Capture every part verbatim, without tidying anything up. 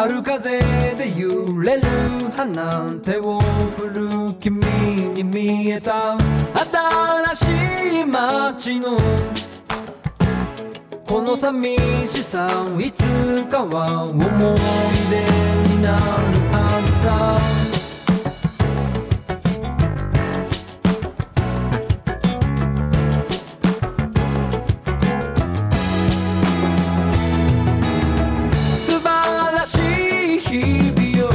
春風で揺れる花手を振る君に見えた新しい街のこの寂しさいつかは思い出になるはずさ素晴らしい日々を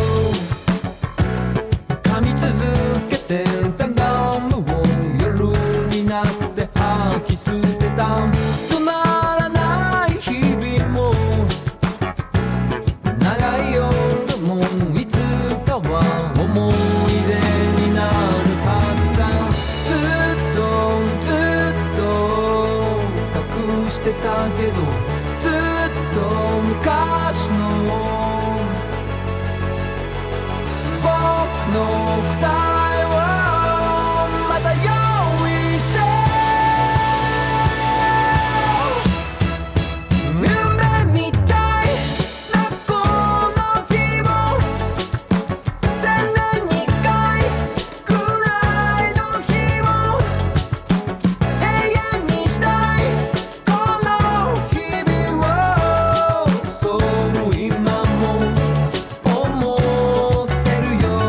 噛み続けてたガムを夜になって吐き捨てたつまらない日々も長い夜もいつかは思い出になるはずさずっとずっと隠してたけどずっと昔の僕の答えをまた用意して夢みたいなこの日を千年に一回くらいの日を永遠にしたいこの日々をそう今も思ってるよ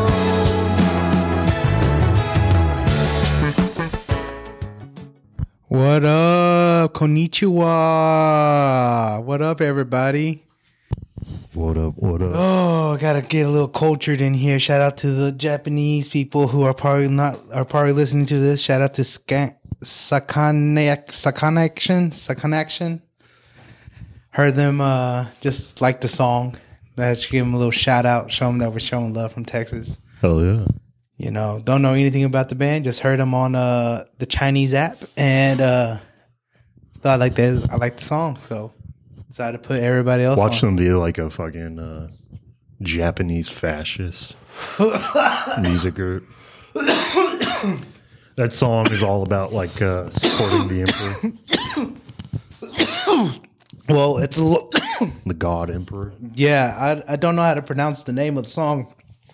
What up? Konnichiwa. What up, everybody? What up? What up? Oh, gotta get a little cultured in here. Shout out to the Japanese people who are probably not are probably listening to this. Shout out to Scan Sakane Sakanaction Sakanaction. Heard them uh just like the song. Let's give them a little shout out. Show them that we're showing love from Texas. Hell yeah. You know, don't know anything about the band. Just heard them on uh, the Chinese app, and uh, thought I like that. I like the song, so decided to put everybody else. Watch on. them be like a fucking uh, Japanese fascist music group. That song is all about like uh, supporting the emperor, Well, it's a lo- the god emperor. yeah. I I don't know how to pronounce the name of the song.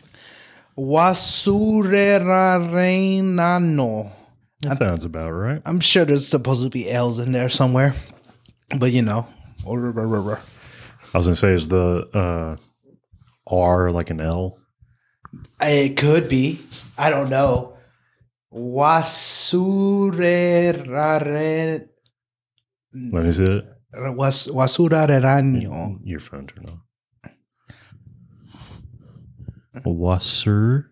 Wasurerareinano. That sounds about right. I'm sure there's supposed to be L's in there somewhere, but you know. I was gonna say, is the uh, R like an L? It could be. I don't know. Wasurerare. Let me see it. Was Wasurerareinano. Your phone turned on. Wasser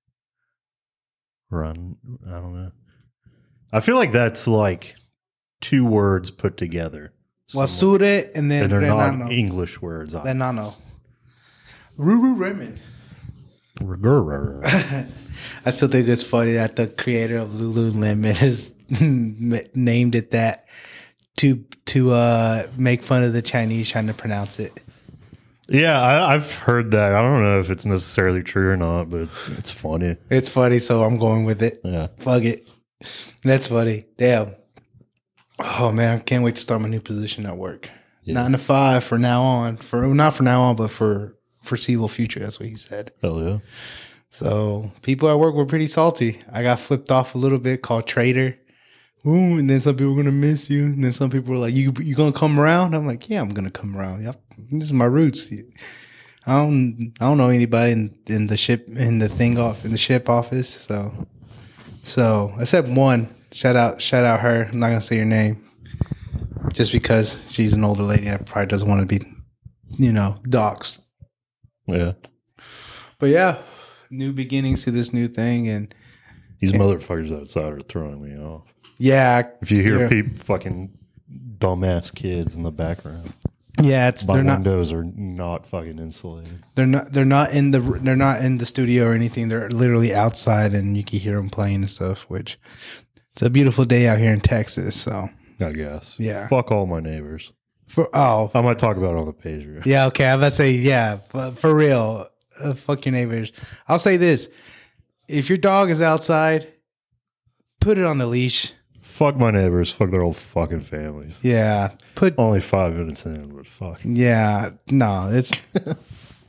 run. I don't know. I feel like that's like two words put together. somewhat. Wasure and then And they're not Renano. English words. Renano. Ruru Raymond. Renano. I still think it's funny that the creator of Lululemon has named it that to to uh, make fun of the Chinese trying to pronounce it. Yeah, I, I've heard that. I don't know if it's necessarily true or not, but it's funny. It's funny, so I'm going with it. Yeah. Fuck it. That's funny. Damn. Oh man, I can't wait to start my new position at work. Yeah. Nine to five for now on. For not for now on, but for foreseeable future. That's what he said. Hell yeah. So people at work were pretty salty. I got flipped off a little bit, called traitor. Ooh, and then some people were gonna miss you, and then some people were like, "You you gonna come around?" I'm like, "Yeah, I'm gonna come around. Yep, this is my roots. I don't I don't know anybody in, in the ship in the thing off in the ship office. So so except one. Shout out shout out her. I'm not gonna say your name, just because she's an older lady and probably doesn't want to be, you know, doxxed. Yeah. But yeah, new beginnings to this new thing, and These motherfuckers outside are throwing me off. yeah, If you hear yeah. people, fucking dumbass kids in the background, yeah, it's my they're not. windows are not fucking insulated. They're not. They're not in the. They're not in the studio or anything. They're literally outside, and you can hear them playing and stuff. Which it's a beautiful day out here in Texas. So I guess. Yeah. Fuck all my neighbors. for oh I might talk about it on the page. Here. yeah, okay. I'm about to say yeah, but for real, uh, fuck your neighbors. I'll say this: if your dog is outside, put it on the leash. Fuck my neighbors. Fuck their whole fucking families. Yeah, put Only five minutes in, but fuck. yeah. No, it's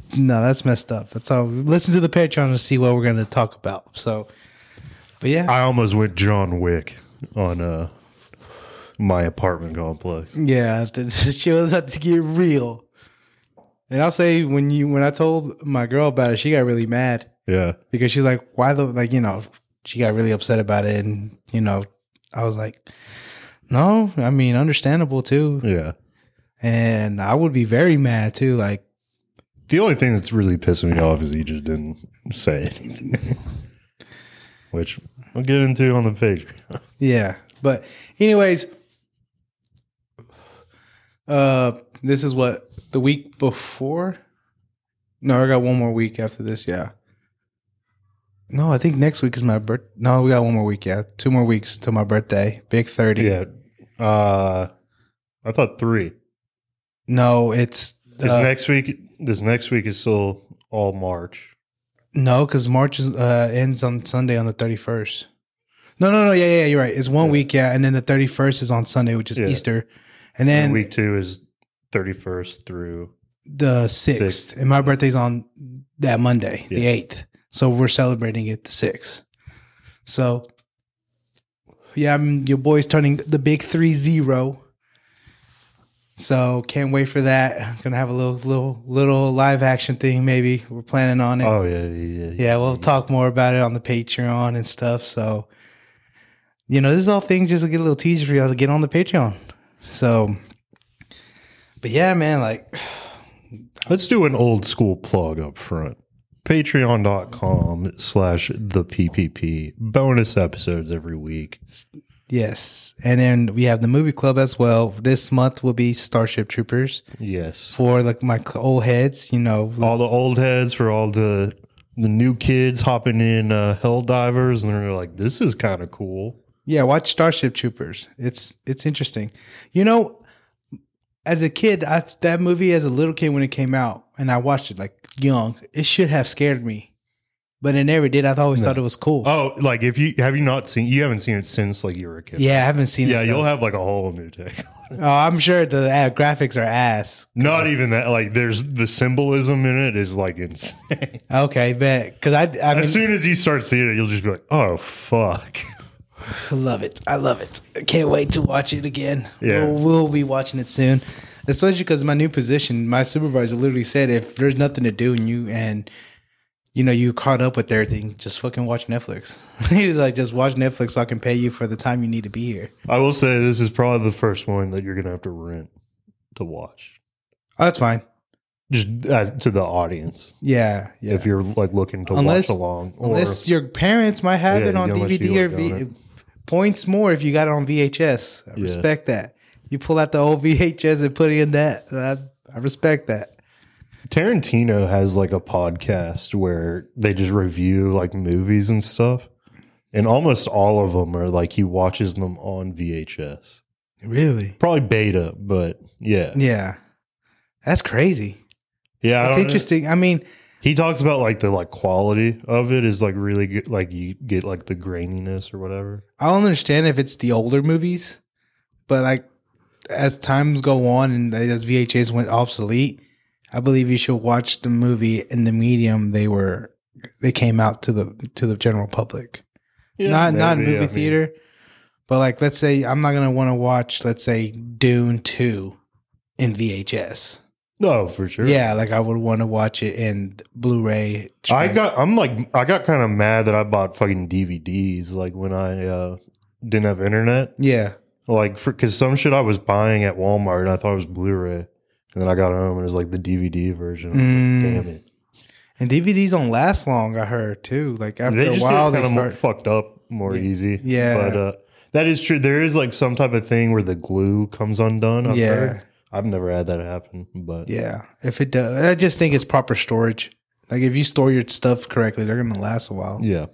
No, that's messed up. That's all. Listen to the Patreon to see what we're going to talk about. So, but yeah. I almost went John Wick on uh, my apartment complex. Yeah, the, the shit was about to get real. And I'll say when you when I told my girl about it, she got really mad. Yeah. Because she's like, why the, like, you know, she got really upset about it. And, you know, I was like, no, I mean, understandable too. Yeah. And I would be very mad too. Like, the only thing that's really pissing me off is he just didn't say anything, which I'll get into on the page. yeah. But anyways, uh, this is what, the week before? No, I got one more week after this. Yeah. No, I think next week is my birth. No, we got one more week. Yeah. Two more weeks till my birthday. Big thirty. Yeah. Uh, I thought three. No, it's This uh, next week. This next week is still all March. no, because March is, uh, ends on Sunday on the thirty-first. No, no, no. Yeah, yeah, you're right. It's one Yeah. week. Yeah. And then the thirty-first is on Sunday, which is Yeah. Easter. And then And week two is thirty-first through. the sixth. Sixth. And my birthday's on that Monday, the Yeah. eighth. So we're celebrating it the sixth. So, yeah, I'm, your boy's turning the big three zero. So can't wait for that. Gonna have a little little little live action thing maybe. We're planning on it. Oh yeah, yeah, yeah. yeah, we'll talk more about it on the Patreon and stuff. So, you know, this is all things just to get a little teaser for y'all to get on the Patreon. So, but yeah, man, like, Let's do an old school plug up front. Patreon.com slash the PPP. Bonus episodes every week. yes. And then we have the movie club as well. This month will be Starship Troopers Yes. for like my old heads, you know. All the old heads for all the the new kids hopping in uh, Hell Divers, and they're like, this is kind of cool. Yeah, watch Starship Troopers. It's it's interesting. You know, as a kid, I, that movie as a little kid when it came out, and I watched it like young, it should have scared me, but it never did. I always No. thought it was cool. Oh, like if you have you not seen you haven't seen it since like you were a kid. Yeah, I haven't seen Yeah, it. you'll though. have like a whole new take. Oh, I'm sure the uh, graphics are ass. Not even that. Like there's the symbolism in it is like insane. Okay, bet because I I mean, As soon as you start seeing it, you'll just be like, oh fuck. I love it. I love it. I can't wait to watch it again. Yeah. We'll, we'll be watching it soon. Especially because my new position, my supervisor literally said, if there's nothing to do and you and you know you caught up with everything, just fucking watch Netflix. He was like, just watch Netflix so I can pay you for the time you need to be here. I will say this is probably the first one that you're gonna have to rent to watch. Oh, that's fine. Just as, to the audience, Yeah, yeah. if you're like looking to Unless- watch along, or Unless your parents might have Yeah, it on unless D V D you or like v- own it. points more if you got it on V H S. I Yeah. respect that. You pull out the old V H S and put it in that. I, I respect that. Tarantino has like a podcast where they just review like movies and stuff, and almost all of them are like he watches them on V H S. Really? Probably beta, but yeah, Yeah. That's crazy. yeah. I That's don't- interesting. I mean, He talks about like the like quality of it is like really good. Like you get like the graininess or whatever. I don't understand if it's the older movies, but like as times go on and as V H S went obsolete, I believe you should watch the movie in the medium they were they came out to the to the general public. not not maybe, movie I mean, theater, but like let's say I'm not gonna want to watch let's say Dune two in V H S. No, for sure. Yeah, like I would want to watch it in Blu-ray. I got. I'm like. I got kind of mad that I bought fucking D V Ds. Like when I uh, didn't have internet. yeah. Like for because some shit I was buying at Walmart and I thought it was Blu-ray, and then I got home and it was like the D V D version. I'm Mm. like, damn it! And D V Ds don't last long. I heard too. Like after They a just while, get they kind of start. fucked up more easy. Yeah. but uh, that is true. There is like some type of thing where the glue comes undone. I've Yeah. heard. I've never had that happen, but Yeah, if it does, I just think it's proper storage. Like if you store your stuff correctly, they're gonna last a while. yeah.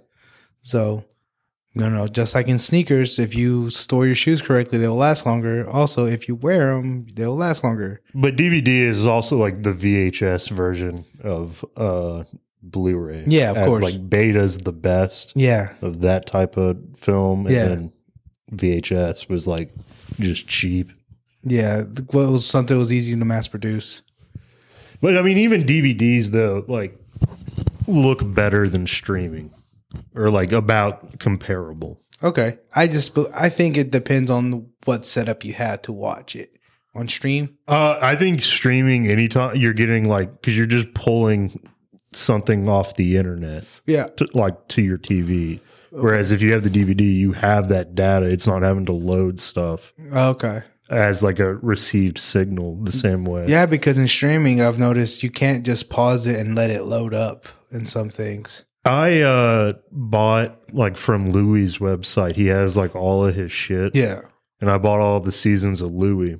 So, no, no, just like in sneakers, if you store your shoes correctly, they'll last longer. Also, if you wear them, they'll last longer. But D V D is also like the V H S version of uh, Blu-ray. Yeah, of As, course. Like Beta's the best Yeah, of that type of film, and Yeah. then V H S was like just cheap. yeah. Well, it was something that was easy to mass produce. But I mean, even D V Ds though, like look better than streaming, or like about comparable. Okay. I just, I think it depends on what setup you had to watch it on stream. Uh, I think streaming anytime you're getting like, because you're just pulling something off the internet, Yeah. to, like to your T V. Whereas if you have the D V D, you have that data. It's not having to load stuff Okay. as like a received signal the same way. Yeah, because in streaming, I've noticed you can't just pause it and let it load up in some things. I uh, bought like from Louis' website. He has like all of his shit. Yeah. And I bought all the seasons of Louis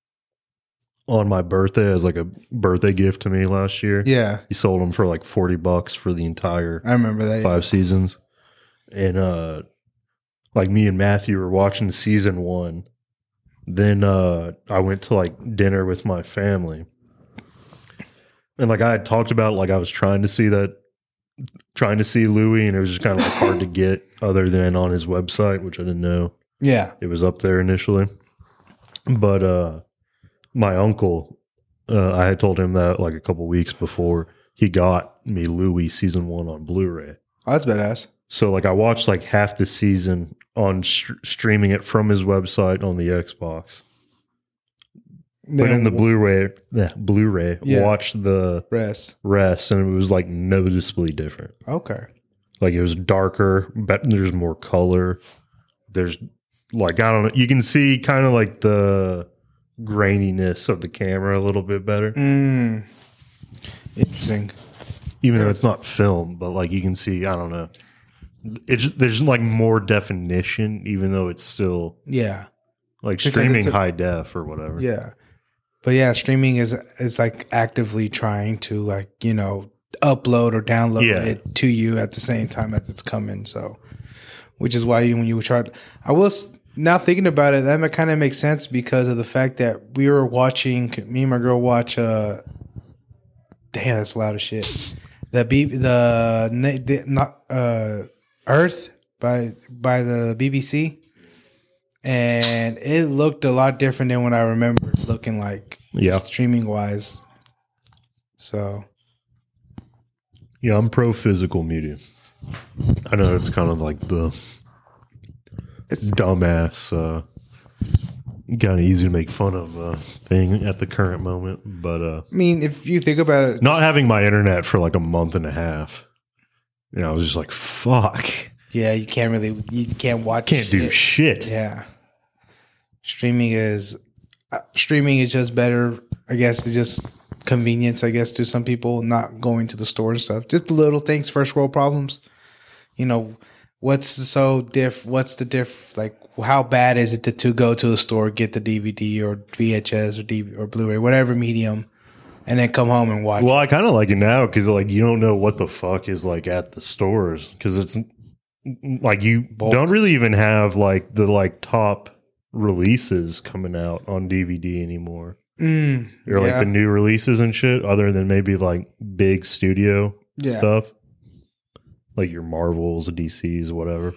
on my birthday as like a birthday gift to me last year. Yeah. He sold them for like forty bucks for the entire I remember that. five seasons. And uh, like me and Matthew were watching the season one. Then uh, I went to like dinner with my family. And like I had talked about, like I was trying to see that, trying to see Louis, and it was just kind of like hard to get other than on his website, which I didn't know Yeah. it was up there initially. But uh, my uncle, uh, I had told him that like a couple weeks before, he got me Louis season one on Blu-ray. Oh, that's badass. So like I watched like half the season on st- streaming it from his website on the Xbox. But in the Blu-ray, yeah, Blu-ray, Yeah. watched the rest. rest, and it was like noticeably different. Okay. Like it was darker, but there's more color. There's like, I don't know, you can see kind of like the graininess of the camera a little bit better. Mm. Interesting. Even though it's not film, but like you can see, I don't know. It's there's like more definition, even though it's still Yeah. like Because streaming it's a- high def or whatever. Yeah. But yeah, streaming is is like actively trying to like, you know, upload or download Yeah. it to you at the same time as it's coming. So, which is why you, when you try, I was now thinking about it, that kind of makes sense because of the fact that we were watching, me and my girl watch, uh, damn, that's loud as shit. The B, the, the not, uh, Earth by, by the B B C. And it looked a lot different than what I remember looking like, Yeah. streaming wise. So, Yeah, I'm pro physical media. I know it's kind of like the it's dumbass, uh, kind of easy to make fun of uh, thing at the current moment. But uh, I mean, if you think about it, not having my internet for like a month and a half, you know, I was just like, fuck. yeah, you can't really, you can't watch, Can't do shit. Yeah, streaming is uh, streaming is just better. I guess it's just convenience. I guess to some people, not going to the store and stuff. Just the little things, first world problems. You know, what's so diff? What's the diff? Like, how bad is it to, to go to the store, get the D V D or V H S or D V or Blu-ray, whatever medium, and then come home and watch? Well, I kind of like it now because like you don't know what the fuck is like at the stores because it's like you Bulk. don't really even have like the like top releases coming out on D V D anymore. Mm, Or like yeah. the new releases and shit, other than maybe like big studio Yeah. stuff, like your Marvels, D Cs, whatever.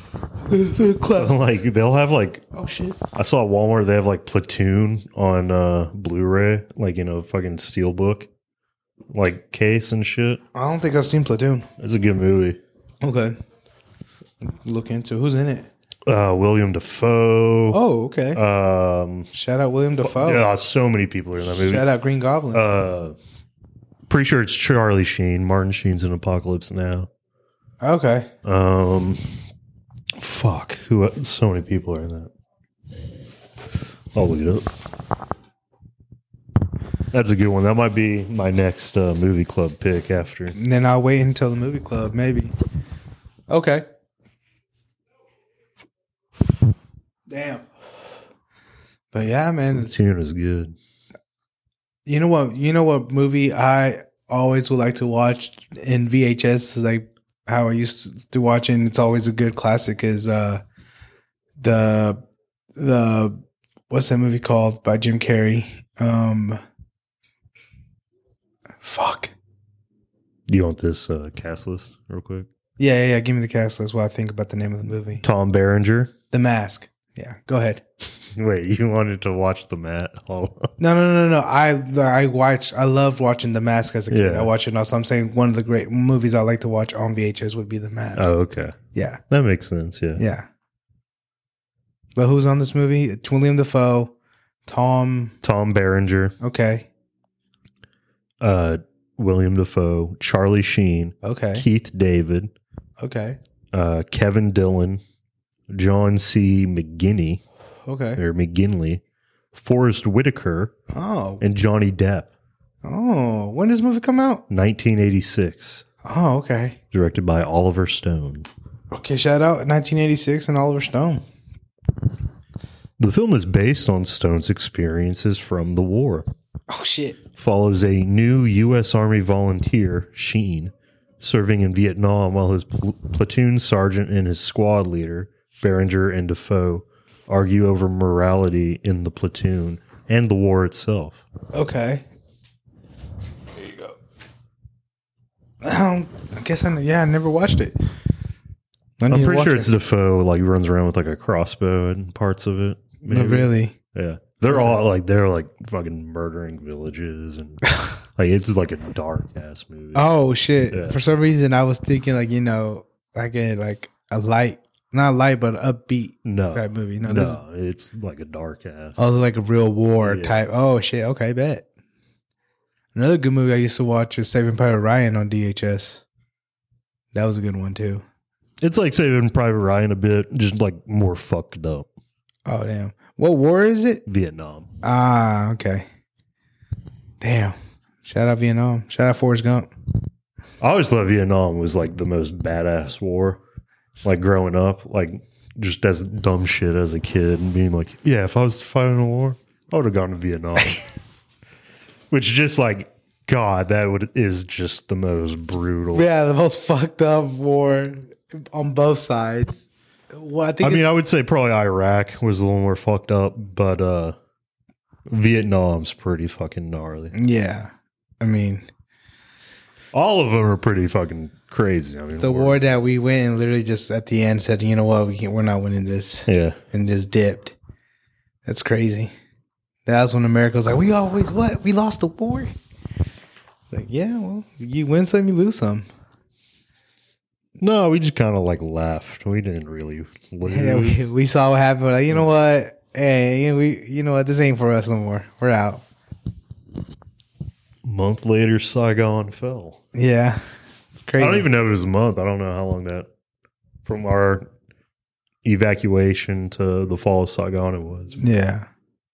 Like they'll have like Oh shit! I saw at Walmart they have like Platoon on uh, Blu-ray, like in a fucking steelbook like case and shit. I don't think I've seen Platoon. It's a good movie. Okay, look into who's in it. Uh, William Dafoe. Oh, okay. Um, Shout out William Dafoe. yeah, so many people are in that movie. Shout out Green Goblin. Uh, pretty sure it's Charlie Sheen. Martin Sheen's in Apocalypse Now. okay. Um, fuck. Who? So many people are in that. I'll look it up. That's a good one. That might be my next uh, movie club pick after. And then I'll wait until the movie club, maybe. Okay. Damn. But yeah, man. It's, Tune is good. you know what? You know what movie I always would like to watch in V H S is like how I used to watch it. And it's always a good classic. Is uh the the what's that movie called by Jim Carrey? Um, fuck. Do you want this uh, cast list real quick? Yeah, yeah, yeah. Give me the cast list while I think about the name of the movie. Tom Berenger, The Mask. Yeah, go ahead. Wait, you wanted to watch The Mat? Oh, No, no, no, no. I I watch. I loved watching The Mask as a kid. Yeah. I watch it now. So I'm saying one of the great movies I like to watch on V H S would be The Mask. oh, okay. Yeah, That makes sense. Yeah. yeah. But who's on this movie? It's William Dafoe, Tom. Tom Berenger, Okay, uh, William Dafoe, Charlie Sheen, okay, Keith David, okay, uh, Kevin Dillon, John C. McGinney okay. or McGinley, Forrest Whitaker, Oh, and Johnny Depp. oh. When does this movie come out? nineteen eighty-six, Oh, okay. directed by Oliver Stone. Okay, shout out nineteen eighty-six and Oliver Stone. The film is based on Stone's experiences from the war. Oh shit. Follows a new U S Army volunteer, Sheen, serving in Vietnam while his pl- platoon sergeant and his squad leader, Berenger and Defoe, argue over morality in the platoon and the war itself. Okay. There you go. Um, I guess I yeah I never watched it. I need I'm to pretty watch sure it. it's Defoe, like runs around with like a crossbow and parts of it. Not really. Yeah. They're all like, they're like fucking murdering villages and like it's just like a dark ass movie. Oh shit! Yeah. For some reason, I was thinking like you know like a like a light, not light, but upbeat no. type movie. No, No, this is it's like a dark ass. oh like a real war Yeah. type. Oh shit! Okay, bet. Another good movie I used to watch is Saving Private Ryan on D H S. That was a good one too. It's like Saving Private Ryan a bit, just like more fucked up. Oh damn! What war is it? Vietnam. Ah, okay. Damn! Shout out Vietnam. Shout out Forrest Gump. I always thought Vietnam was like the most badass war. Like growing up, like just as dumb shit as a kid and being like, yeah, if I was fighting a war, I would have gone to Vietnam. Which just like, God, that would is just the most brutal. Yeah, the most fucked up war on both sides. Well, I think I mean, it's- I would say probably Iraq was a little more fucked up, but uh Vietnam's pretty fucking gnarly. yeah. I mean, All of them are pretty fucking crazy. I mean, the we're- war that we went and literally just at the end said, you know what, we can't, we're not winning this, Yeah. and just dipped. That's crazy. That was when America was like, we always what? We lost the war. It's like, yeah, well, you win some, you lose some. No, we just kind of like left. We didn't really lose. Yeah, we, we saw what happened. We're like, you know what? Hey, we, you know what? This ain't for us no more. We're out. month later, Saigon fell. Yeah, it's crazy. I don't even know if it was a month. I don't know how long that from our evacuation to the fall of Saigon it was. Yeah.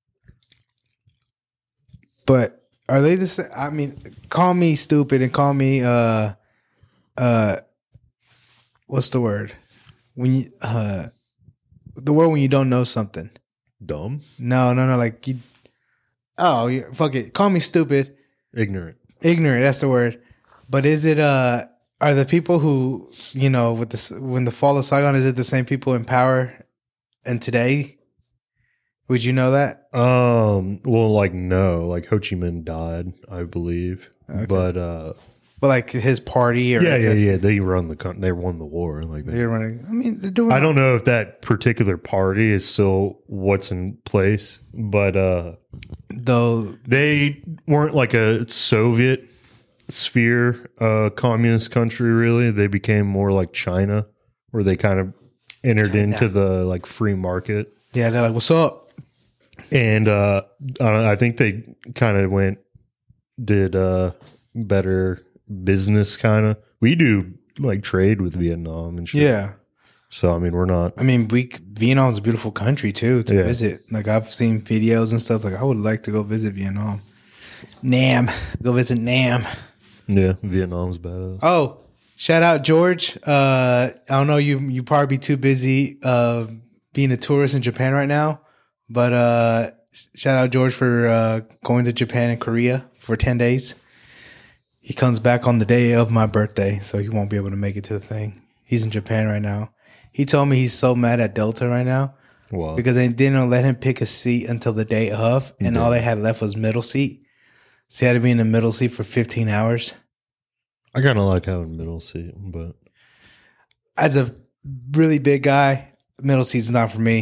But are they the same? I mean, call me stupid and call me uh uh what's the word? When you uh the word when you don't know something. Dumb, No, no, no, like you oh, yeah, fuck it. Call me stupid. ignorant. Ignorant, that's the word. But is it uh are the people who, you know, with the when the fall of Saigon, is it the same people in power and today? Would you know that? Um. Well, like no, like Ho Chi Minh died, I believe. Okay. But uh, But like his party or yeah, I yeah, guess yeah. They run the coun- they won the war. Like they, they're running. I mean, they're doing. I don't know if that particular party is still what's in place, but uh, though. they weren't like a Soviet sphere uh, communist country. Really, they became more like China, where they kind of entered into the like free market. Yeah, they're like, "What's up?" And uh, I think they kind of went, did uh, better business kind of. We do like trade with Vietnam and shit. Yeah, So, I mean, we're not. I mean, we Vietnam's a beautiful country too to Yeah. visit. Like I've seen videos and stuff. Like I would like to go visit Vietnam. Nam, go visit Nam. Yeah, Vietnam's badass. Oh, shout out George. Uh, I don't know you. You probably be too busy uh, being a tourist in Japan right now. But uh, shout out George for uh, going to Japan and Korea for ten days. He comes back on the day of my birthday, so he won't be able to make it to the thing. He's in Japan right now. He told me he's so mad at Delta right now Wow. because they didn't let him pick a seat until the day of, and Yeah. all they had left was middle seat. So he had to be in the middle seat for fifteen hours. I kind of like having middle seat, but As a really big guy, middle seat's not for me.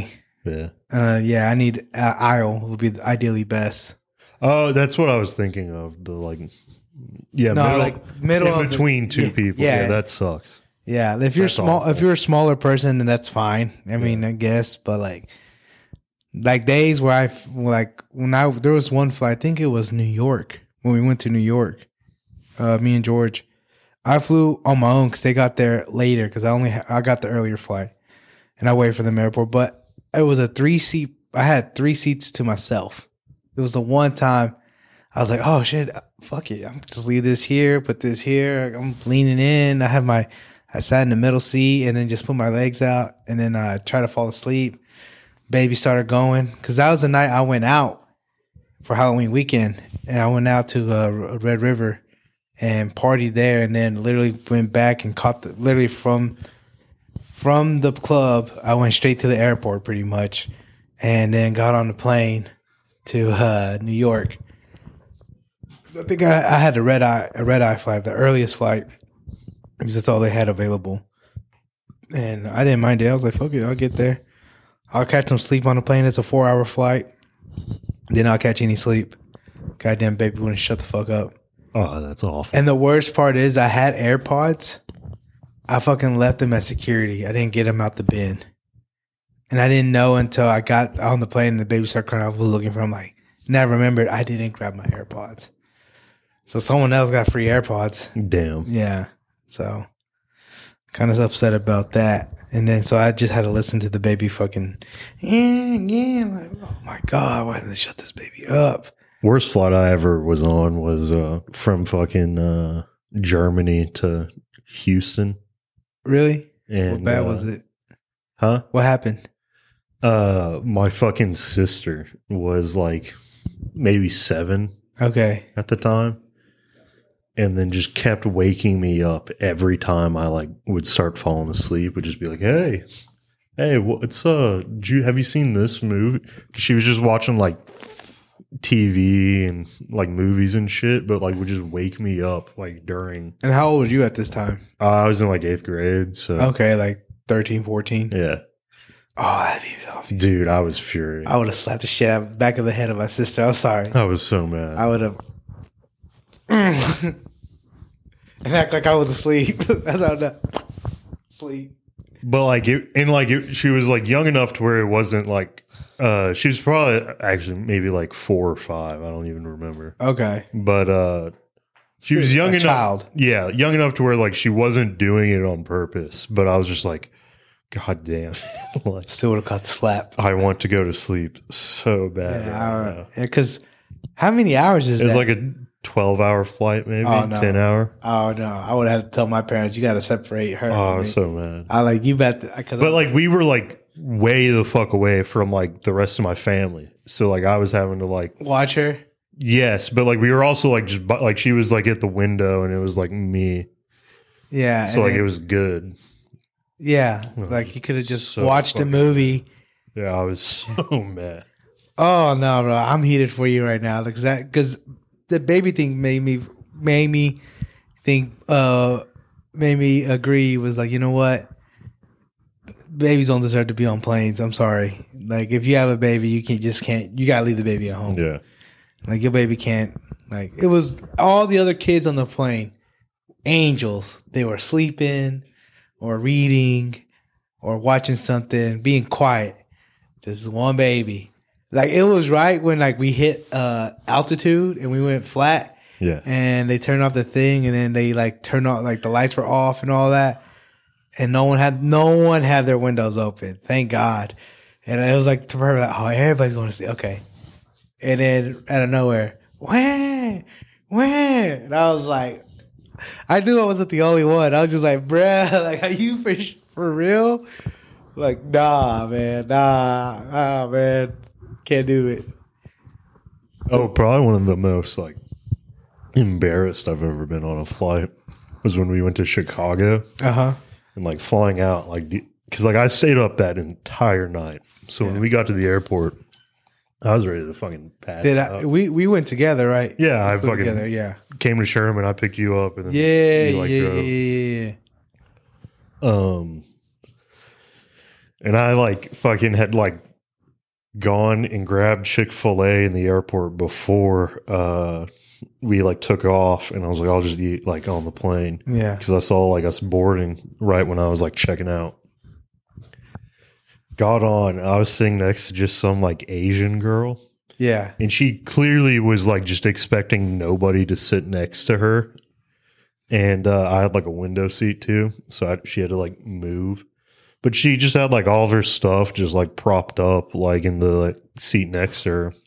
Yeah. Uh, yeah, I need uh, aisle would be ideally best. Oh, that's what I was thinking of. The like, yeah, No, middle, like middle in of the- between two yeah, people. yeah. Yeah. that sucks. Yeah, if you're That's small, awful. if you're a smaller person, then that's fine. I mean, I guess, but like, like days where I f- like when I there was one flight, I think it was New York when we went to New York. Uh, me and George, I flew on my own because they got there later because I only ha- I got the earlier flight, and I waited for them at the airport. But it was a three seat. I had three seats to myself. It was the one time I was like, oh shit, fuck it, I'm just leave this here, put this here. I'm leaning in. I have my I sat in the middle seat and then just put my legs out and then I uh, try to fall asleep. Baby started going because that was the night I went out for Halloween weekend and I went out to uh, Red River and partied there and then literally went back and caught the literally from from the club. I went straight to the airport pretty much and then got on the plane to uh, New York. I think I, I had a red eye a red eye flight, the earliest flight. Because that's all they had available. And I didn't mind it. I was like, fuck it, I'll get there. I'll catch some sleep on the plane. It's a four hour flight. Then I'll catch any sleep. Goddamn baby wouldn't shut the fuck up. Oh, that's awful. And the worst part is I had AirPods. I fucking left them at security. I didn't get them out the bin. And I didn't know until I got on the plane and the baby started crying. I was looking for them like, and I remembered I didn't grab my AirPods. So someone else got free AirPods. Damn. Yeah. So, kind of upset about that. And then, so I just had to listen to the baby fucking, yeah, yeah. Like, oh my God, why did they shut this baby up? Worst flight I ever was on was uh, from fucking uh, Germany to Houston. Really? And, what bad uh, was it? Huh? What happened? Uh, my fucking sister was like maybe seven Okay. at the time. And then just kept waking me up every time I like would start falling asleep. Would just be like, "Hey, hey, what's uh? Did you have you seen this movie?" 'Cause she was just watching like T V and like movies and shit, but like would just wake me up like during. And how old were you at this time? Uh, I was in like eighth grade, so Okay, like thirteen, fourteen. yeah, Oh, that'd be tough. dude, I was furious. I would have slapped the shit out of the back of the head of my sister. I'm sorry. I was so mad. I would have. And act like I was asleep. That's how I sleep. But like it, and like it, she was like young enough to where it wasn't like. Uh, she was probably actually maybe like four or five. I don't even remember. Okay. But uh, she was young A enough. child. Yeah, young enough to where like she wasn't doing it on purpose. But I was just like, God damn, like Still would have caught the slap. I want to go to sleep so bad. right now. Yeah, because how many hours is It was that? like a twelve-hour flight, maybe Oh, no. ten hour. Oh no, I would have to tell my parents you got to separate her. Oh, I from was me. so mad. I like you bet. Cause But like we were like way the fuck away from like the rest of my family, so like I was having to like watch her. yes, but like we were also like just bu- like she was like at the window and it was like me, Yeah. so and like then- it was good. Yeah, was like you could have just so watched the fucking movie. Yeah, I was so mad. Oh no, bro, I'm heated for you right now because that because the baby thing made me made me think uh made me agree. Was like, you know what, babies don't deserve to be on planes. I'm sorry. Like if you have a baby, you can just can't. You gotta leave the baby at home. Yeah, Like your baby can't. Like it was all the other kids on the plane, angels. They were sleeping or reading or watching something, being quiet. This is one baby. Like it was right when like we hit uh, altitude and we went flat, yeah. and they turned off the thing, and then they like turned off like the lights were off and all that, and no one had no one had their windows open. Thank God. And it was like to her like, oh, everybody's going to sleep. Okay. And then out of nowhere, wah, wah. And I was like, I knew I wasn't the only one. I was just like, bruh, like, are you for for real? Like, nah, man, nah, nah, man, can't do it. Oh, probably one of the most like embarrassed I've ever been on a flight was when we went to Chicago Uh huh. and like flying out like because like I stayed up that entire night. So Yeah. when we got to the airport, I was ready to fucking pass. Did I? out. We we went together, right? Yeah, I We flew fucking together. Yeah. came to Sherman. I picked you up, and then Yeah, you, like, yeah, drove. yeah, yeah, yeah. Um, and I like fucking had like gone and grabbed Chick-fil-A in the airport before uh, we like took off, and I was like, I'll just eat like on the plane. Yeah. Because I saw like us boarding right when I was like checking out. Got on. I was sitting next to just some like Asian girl. Yeah. And she clearly was like just expecting nobody to sit next to her. And uh, I had like a window seat too. So I, she had to like move. But she just had like all of her stuff just like propped up like in the like, seat next to her.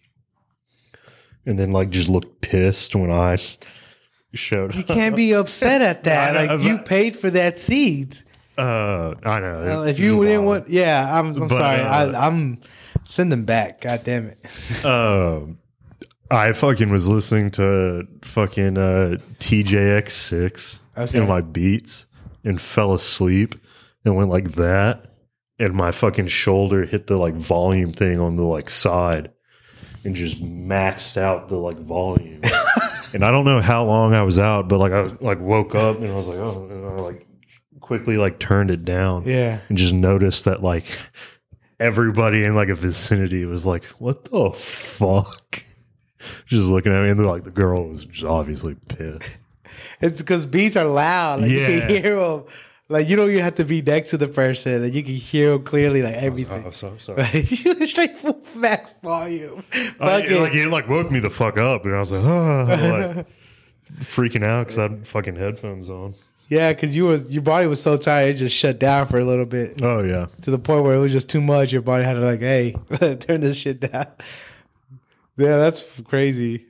And then like just looked pissed when I showed You up. can't be upset at that. I know, Like, you but- paid for that seat. Uh, I know. Uh, It if you was didn't wild. want, yeah, I'm, I'm But, sorry. uh, I, I'm send them back. God damn it. Um, I fucking was listening to fucking uh, T J X six Okay. in my Beats and fell asleep and went like that, and my fucking shoulder hit the like volume thing on the like side and just maxed out the like volume. And I don't know how long I was out, but like I was, like woke up and I was like, oh, and I like quickly like turned it down. Yeah. And just noticed that like everybody in like a vicinity was like, what the fuck? Just looking at me, and like the girl was just obviously pissed. It's because beats are loud. Like, you Yeah. can hear them. Like, you don't even have to be next to the person, and you can hear them clearly, like everything. Oh, so sorry. You went straight full max volume. I, Fuck it, it. like it like woke me the fuck up, and I was like, oh, like freaking out because I had fucking headphones on. Yeah, because you was your body was so tired, it just shut down for a little bit Oh yeah, to the point where it was just too much. Your body had to like, hey, turn this shit down. Yeah, that's crazy.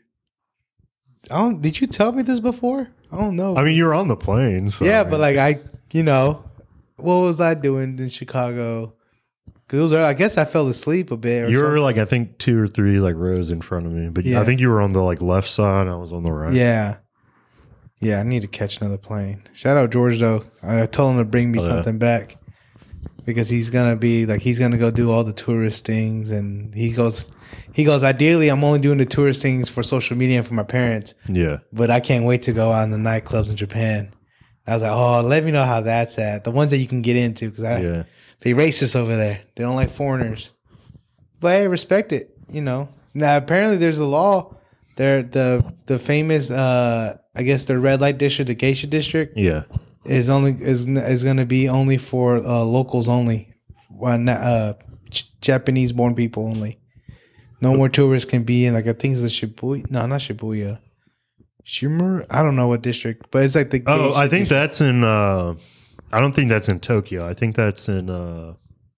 I don't. Did you tell me this before? I don't know. I mean, you were on the plane, so yeah, but like I, you know, what was I doing in Chicago? Cause it was early. I guess I fell asleep a bit. Or you were something. like I think two or three like rows in front of me, but Yeah. I think you were on the like left side. I was on the right. Yeah. Yeah, I need to catch another plane. Shout out George though. I told him to bring me Oh, yeah. something back because he's gonna be like he's gonna go do all the tourist things, and he goes, he goes. Ideally, I'm only doing the tourist things for social media and for my parents, yeah. but I can't wait to go out in the nightclubs in Japan. I was like, oh, let me know how that's at. The ones that you can get into because I Yeah. they racist over there. They don't like foreigners, but hey, respect it. You know. Now apparently there's a law. There the the famous uh I guess the red light district, the geisha district, Yeah. is only is is going to be only for uh, locals only, uh, not, uh, J- Japanese born people only. No more tourists can be in like I think it's the Shibuya. No, not Shibuya. Shimura. I don't know what district, but it's like the. Oh, geisha I think district. that's in. uh I don't think that's in Tokyo. I think that's in uh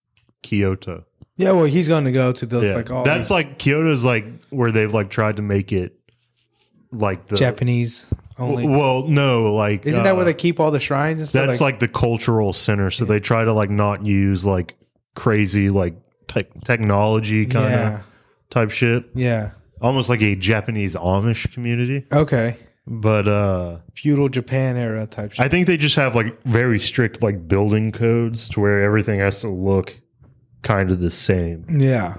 Kyoto. Yeah, well, he's going to go to those Yeah, like all that's these like Kyoto's like where they've like tried to make it like the Japanese only. Well, no, like Isn't that uh, where they keep all the shrines and stuff? that's like, the cultural center. So they try to like not use like crazy like tech technology kind of yeah, type shit. yeah. Almost like a Japanese Amish community. Okay, But uh feudal Japan era type shit. I think they just have like very strict like building codes to where everything has to look kind of the same yeah.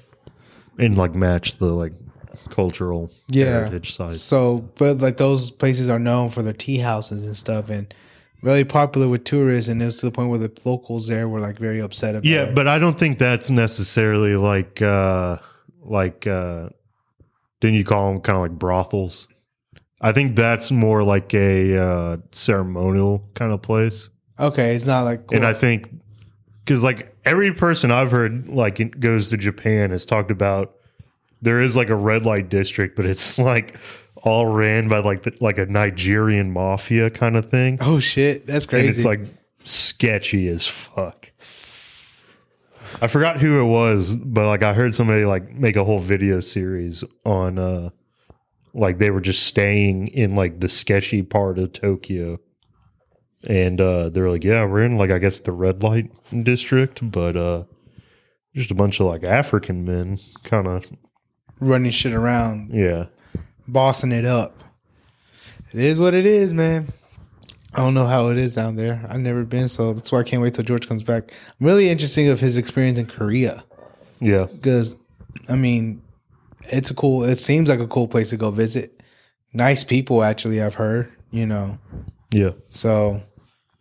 and like match the like cultural Yeah. heritage side. So, but like those places are known for their tea houses and stuff, and really popular with tourists. And it was to the point where the locals there were like very upset about Yeah, it. but I don't think that's necessarily like uh like uh didn't you call them kind of like brothels? I think that's more like a uh ceremonial kind of place. Okay, it's not like And I think because like every person I've heard like it goes to Japan has talked about there is like a red light district, but it's like all ran by like the, like a Nigerian mafia kind of thing, oh shit, that's crazy. and it's like sketchy as fuck. I forgot who it was, but like I heard somebody like make a whole video series on uh like they were just staying in like the sketchy part of Tokyo. And uh they're like, yeah, we're in like I guess the red light district, but uh just a bunch of like African men kind of running shit around, yeah. bossing it up. It is what it is, man. I don't know how it is down there. I've never been, so that's why I can't wait till George comes back. I'm really interested of his experience in Korea Yeah. because, I mean, it's a cool. It seems like a cool place to go visit. Nice people, actually. I've heard, you know. Yeah. So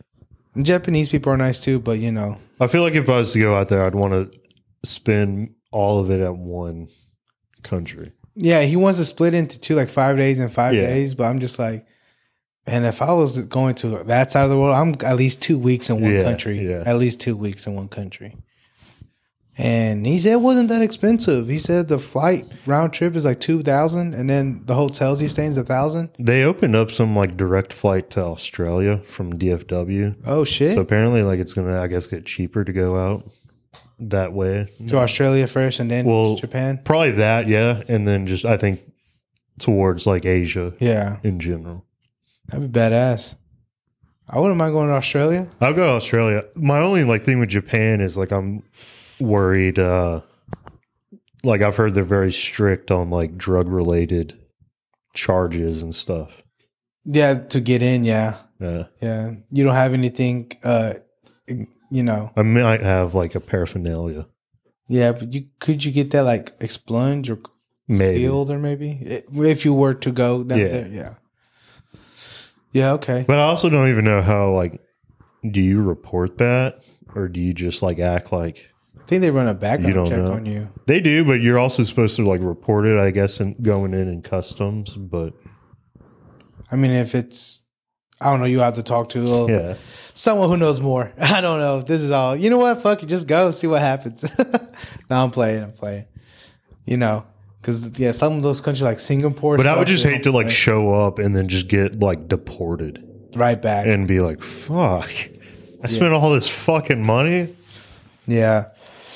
Japanese people are nice too, but you know, I feel like if I was to go out there, I'd want to spend all of it at one country. Yeah, he wants to split into two, like five days and five Yeah. days. But I'm just like, man, if I was going to that side of the world, I'm at least two weeks in one Yeah, country. yeah. At least two weeks in one country. And he said it wasn't that expensive. He said the flight round trip is like two thousand, and then the hotels he stays a thousand. They opened up some like direct flight to Australia from D F W. Oh shit! So apparently, like it's gonna, I guess, get cheaper to go out that way. To Australia first, and then Well, Japan. Probably that, yeah, and then just I think towards like Asia Yeah, in general. that'd be badass. I wouldn't mind going to Australia. I'll go to Australia. My only like thing with Japan is like I'm worried. uh Like I've heard they're very strict on like drug related charges and stuff. Yeah, to get in. Yeah, Yeah, yeah. You don't have anything. Uh, you know. I might have like a paraphernalia. Yeah, but you could you get that like expunged or Maybe. sealed or maybe if you were to go down Yeah. there. Yeah. Yeah. Okay. But I also don't even know how, like, do you report that or do you just, like, act like I think they run a you background don't check know? on you. They do, but you're also supposed to, like, report it, I guess, in, going in in customs. But, I mean, if it's, I don't know, you have to talk to uh, yeah. someone who knows more. I don't know if this is all. You know what? Fuck it. Just go see what happens. No, I'm playing. I'm playing. You know, because, yeah, some of those countries like Singapore. But I would stuff, just they hate to, don't like, play. show up and then just get, like, deported Right back. and be like, fuck, I spent all this fucking money. Yeah.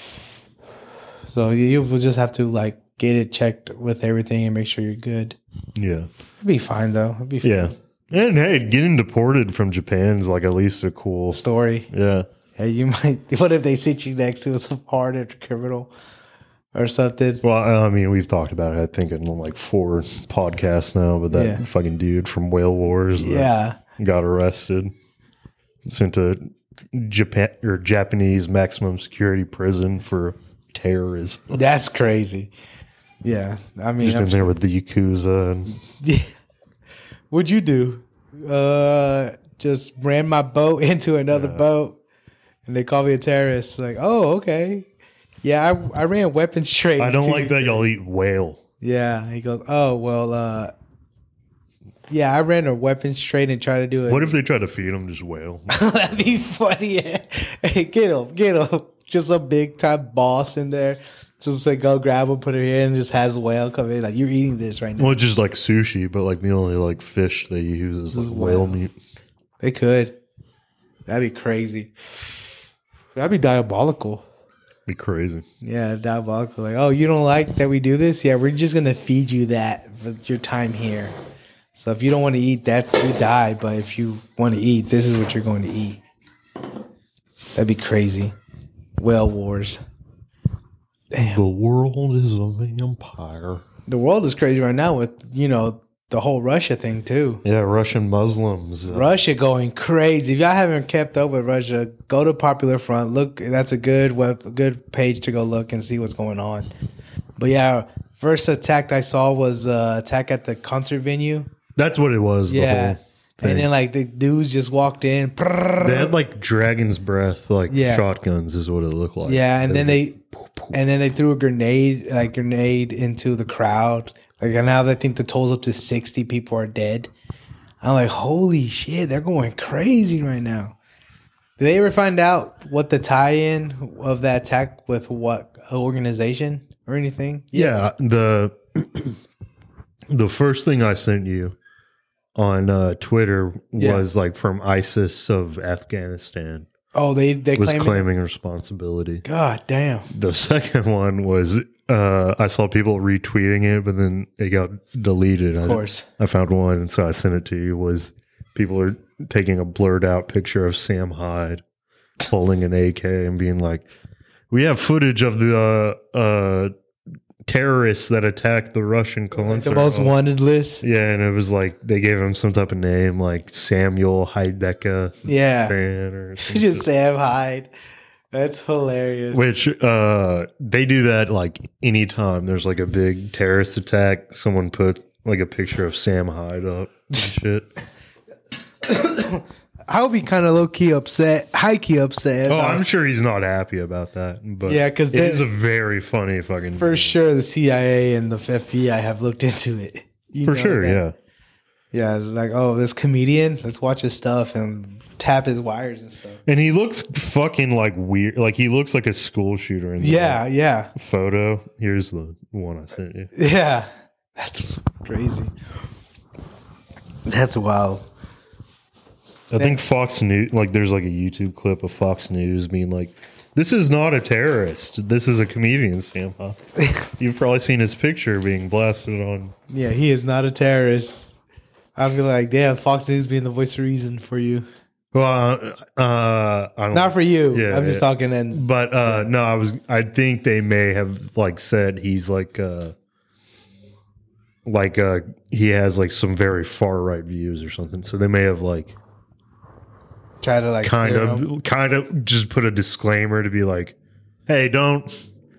So you you will just have to like get it checked with everything and make sure you're good. Yeah. It'd be fine though. It'd be fine. Yeah. And, hey, getting deported from Japan is, like, at least a cool. Story. Yeah. Yeah, you might. What if they sit you next to some hardened criminal or something? Well, I mean, we've talked about it, I think, in like four podcasts now, but that Yeah. fucking dude from Whale Wars that Yeah. got arrested, sent to Japan or Japanese maximum security prison for terrorism. That's crazy. Yeah. I mean, Just I'm in there with the Yakuza. And, Yeah. What'd you do? Uh, just ran my boat into another boat, and they called me a terrorist. Like, oh, okay. Yeah, I, I ran weapons trade. I don't too. like that y'all eat whale. Yeah, he goes, oh well. uh Yeah, I ran a weapons trade and tried to do it. What if they try to feed them just whale? That'd be funny. Hey, get him, get him. Just a big time boss in there. Just like go grab him, put it in, and just has whale come in. Like you're eating this right now. Well, it's just like sushi, but like the only like fish they use is like whale whale. meat. They could. That'd be crazy. That'd be diabolical. Be crazy. Yeah, diabolical. Like, oh, you don't like that we do this? Yeah, we're just gonna feed you that for your time here. So if you don't want to eat, that's you die. But if you want to eat, this is what you're going to eat. That'd be crazy. Whale wars. Damn. The world is a vampire. The world is crazy right now with, you know, the whole Russia thing too. Yeah, Russian Muslims. uh, Russia going crazy. If y'all haven't kept up with Russia, go to Popular Front. Look, that's a good web, good page to go look and see what's going on. But yeah, first attack I saw was uh, attack at the concert venue. That's what it was. The Yeah, whole thing. and then like the dudes just walked in. They had like dragon's breath, like Yeah. shotguns, is what it looked like. Yeah, and then were- they and then they threw a grenade, like grenade into the crowd. Like now they think the toll's up to sixty people are dead. I'm like, holy shit, they're going crazy right now. Did they ever find out what the tie-in of that attack with what organization or anything? yeah, the the first thing I sent you on uh, Twitter Yeah. was like from ISIS of Afghanistan Oh, they they was claim. claiming responsibility. God damn. The second one was uh, I saw people retweeting it, but then it got deleted. Of course. I, I found one, and so I sent it to you. Was people are taking a blurred out picture of Sam Hyde holding an A K and being like, "We have footage of the uh, uh, terrorists that attacked the Russian concert." The most wanted list. Yeah, and it was like they gave him some type of name, like Samuel Heidecke. Yeah. Fan or something. Just Sam Hyde. That's hilarious. Which uh, they do that like anytime there's like a big terrorist attack, someone puts like a picture of Sam Hyde up and shit. I would be kind of low key upset, high key upset. Oh, I I'm was- sure he's not happy about that. But Yeah, 'cause it they- is a very funny fucking For sure, the C I A and the F B I have looked into it. You For know sure, that. yeah. Yeah, like, oh, this comedian, let's watch his stuff and tap his wires and stuff. And he looks fucking like weird. Like he looks like a school shooter in the Yeah, yeah, photo. Here's the one I sent you. yeah. That's crazy. That's wild. I think Fox News, like there's like a YouTube clip of Fox News being like, this is not a terrorist. This is a comedian, Sam Huh? You've probably seen his picture being blasted on. Yeah, he is not a terrorist. I'd be like, damn, Fox News being the voice of reason for you. Well, uh, uh, I don't Not for you. Yeah, I'm just yeah. talking and But uh, no, I was. I think they may have like said he's like, uh, like uh, he has like some very far right views or something. So they may have like try to like kind clear of, him. kind of just put a disclaimer to be like, hey, don't.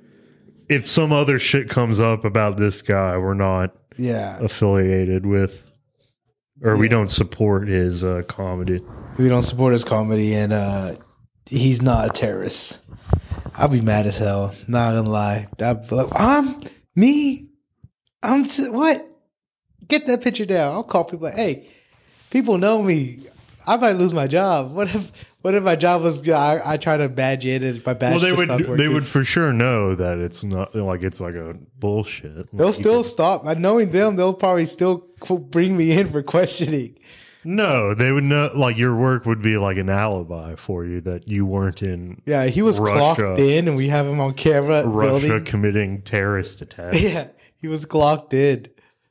If some other shit comes up about this guy, we're not Yeah. affiliated with, or we Yeah. don't support his uh, comedy. We don't support his comedy, and uh, he's not a terrorist. I'll be mad as hell. Not gonna lie. I'd be like, I'm me. I'm t- what? Get that picture down. I'll call people like, hey, people know me. I might lose my job. What if? What if my job was? I, I try to badge in, and my badge. Well, they just would stopped they working. would for sure know that it's not like it's like a bullshit. They'll Like, still you stop. By knowing them, they'll probably still qu- bring me in for questioning. could- no, they would know. Like your work would be like an alibi for you that you weren't in Yeah, he was Russia. clocked in, and we have him on camera. Russia building. committing terrorist attacks. Yeah, he was clocked in.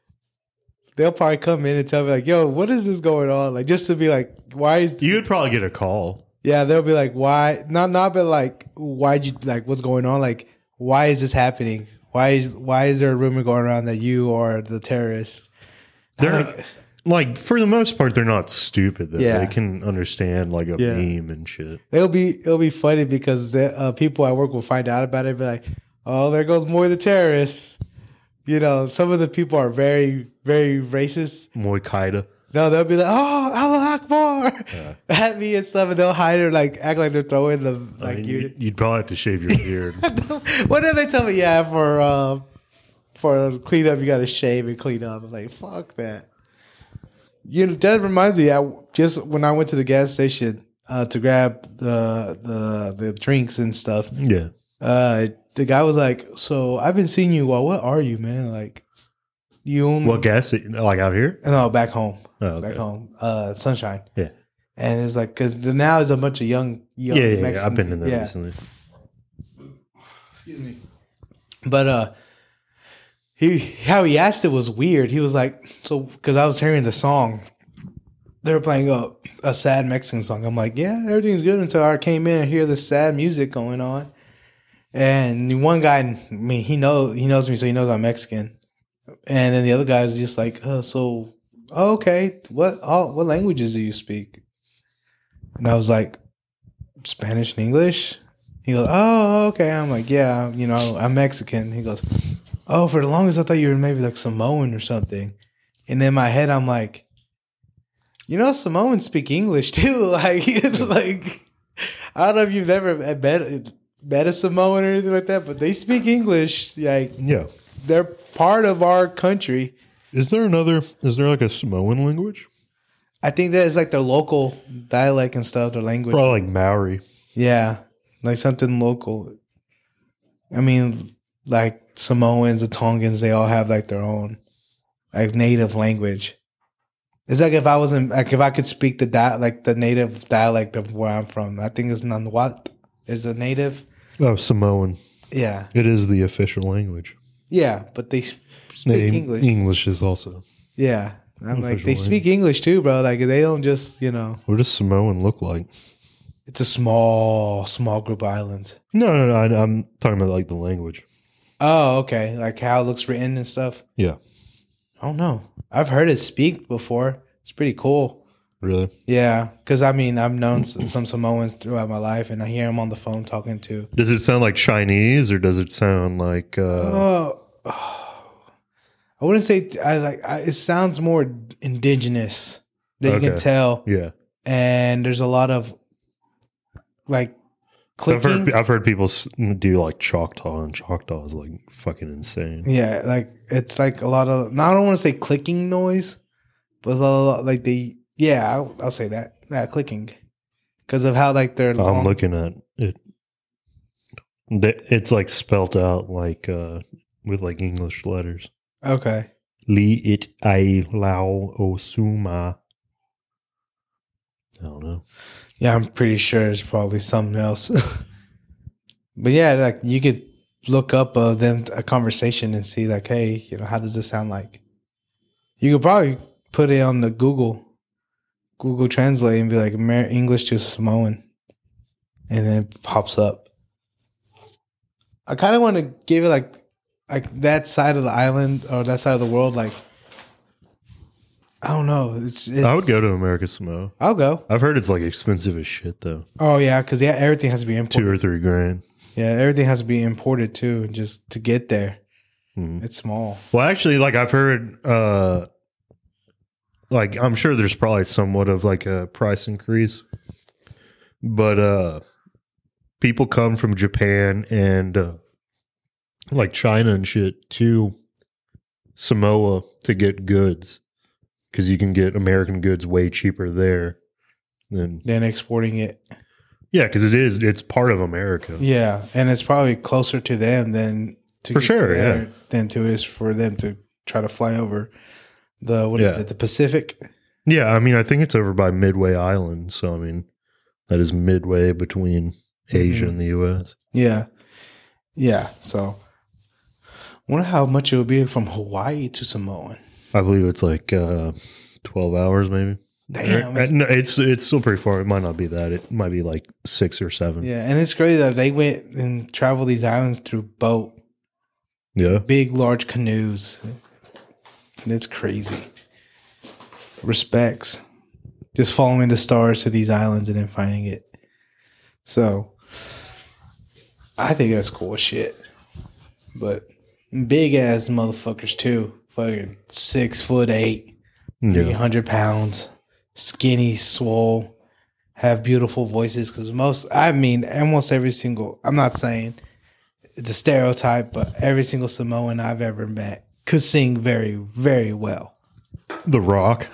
They'll probably come in and tell me like, "Yo, what is this going on?" Like, just to be like, "Why is?" You would probably get a call. Yeah, they'll be like, "Why?" Not not, but like, "Why'd you like? What's going on? Like, why is this happening? Why is why is there a rumor going around that you are the terrorist?" They're Like- like, for the most part, they're not stupid. Though. Yeah. They can understand like a Yeah. meme and shit. It'll be it'll be funny because the uh, people I work will find out about it. And be like, "Oh, there goes more of the terrorists." You know, some of the people are very very racist. Muay Qaeda. No, they'll be like, "Oh, Allah Akbar," at me and stuff, and they'll hide or like act like they're throwing the I like. mean, you, you'd, you'd probably have to shave your beard. what did they tell me? Yeah, for uh, for cleanup, you got to shave and clean up. I'm like, fuck that. You know, that reminds me. I just when I went to the gas station uh, to grab the the the drinks and stuff. yeah. Uh, the guy was like, "So I've been seeing you. Well, what are you, man? Like, you only What gas? Like out here? no back home." Oh, okay. Back home, uh, Sunshine, Yeah. and it's like because now there's a bunch of young, young Yeah, yeah, yeah. Mexican- I've been in there yeah. recently. Excuse me, but uh, he how he asked it was weird. He was like, so because I was hearing the song, they were playing a a sad Mexican song. I'm like, yeah, everything's good until I came in and hear the sad music going on, and one guy, I mean, he knows he knows me, so he knows I'm Mexican, and then the other guy is just like, oh, so. Oh, okay. What all what languages do you speak? And I was like, Spanish and English. He goes, oh, okay. I'm like, yeah, you know, I'm Mexican. He goes, oh, for the longest I thought you were maybe like Samoan or something. And in my head, I'm like, you know, Samoans speak English too. Like, like I don't know if you've ever met met a Samoan or anything like that, but they speak English. Like, Yeah. they're part of our country. Is there another? Is there like a Samoan language? I think that is like their local dialect and stuff, their language. Probably like Maori. Yeah, like something local. I mean, like Samoans, the Tongans, they all have like their own like native language. It's like if I wasn't like if I could speak the di- like the native dialect of where I'm from. I think it's Nanuat is a native. Oh, Samoan. Yeah, It is the official language. yeah, but they sp- speak En- English. English is also. Yeah, I'm like Official they speak English too, bro. Like they don't just you know. What does Samoan look like? It's a small, small group of islands. No, no, no. I, I'm talking about like the language. Oh, okay. Like how it looks written and stuff. Yeah. I don't know. I've heard it speak before. It's pretty cool. Really? Yeah, because I mean, I've known s- some Samoans throughout my life, and I hear them on the phone talking to. Does it sound like Chinese or does it sound like? Uh, Oh, I wouldn't say I like. I, it sounds more indigenous than you Okay. can tell, yeah. and there's a lot of like I've clicking. heard, I've heard people s- do like Choctaw, and Choctaw is like fucking insane. Yeah, like it's like a lot of. Now I don't want to say clicking noise, but it's a lot like they. Yeah, I'll, I'll say that. That clicking because of how like they're. I'm long. looking at it. Th- It's like spelt out like uh, with like English letters. Okay. Li it ai lao o suma. I don't know. Yeah, I'm pretty sure it's probably something else. But yeah, like you could look up uh, them a conversation and see like, hey, you know, how does this sound like? You could probably put it on the Google, Google Translate and be like Amer- English to Samoan, and then it pops up. I kind of want to give it like, like that side of the island or that side of the world, like. I don't know. It's, it's I would go to America Samoa. I'll go. I've heard it's like expensive as shit though. Oh yeah, because yeah, everything has to be imported. Two or three grand. Yeah, everything has to be imported too, just to get there. Hmm. It's small. Well, actually, like I've heard, uh, like I'm sure there's probably somewhat of like a price increase, but uh, people come from Japan and uh, like China and shit to Samoa to get goods because you can get American goods way cheaper there than Then exporting it. yeah, because it is it's part of America. Yeah, and it's probably closer to them than to For get sure, to there yeah. than to it is for them to try to fly over the what is Yeah. it, the Pacific. Yeah, I mean, I think it's over by Midway Island, so I mean, that is midway between Asia Mhm. and the U S. Yeah, yeah. So, wonder how much it would be from Hawaii to Samoan. I believe it's like uh, twelve hours, maybe. Damn, Or- it's- no, it's it's still pretty far. It might not be that. It might be like six or seven. Yeah, and it's crazy that they went and traveled these islands through boat, Yeah. big, large canoes. It's crazy. Respects. Just following the stars to these islands and then finding it. So, I think that's cool as shit. But big ass motherfuckers too. Fucking six foot eight, three Yeah. hundred pounds, skinny, swole, have beautiful voices. Because most, I mean, almost every single, I'm not saying it's a stereotype, but every single Samoan I've ever met could sing very, very well. The Rock.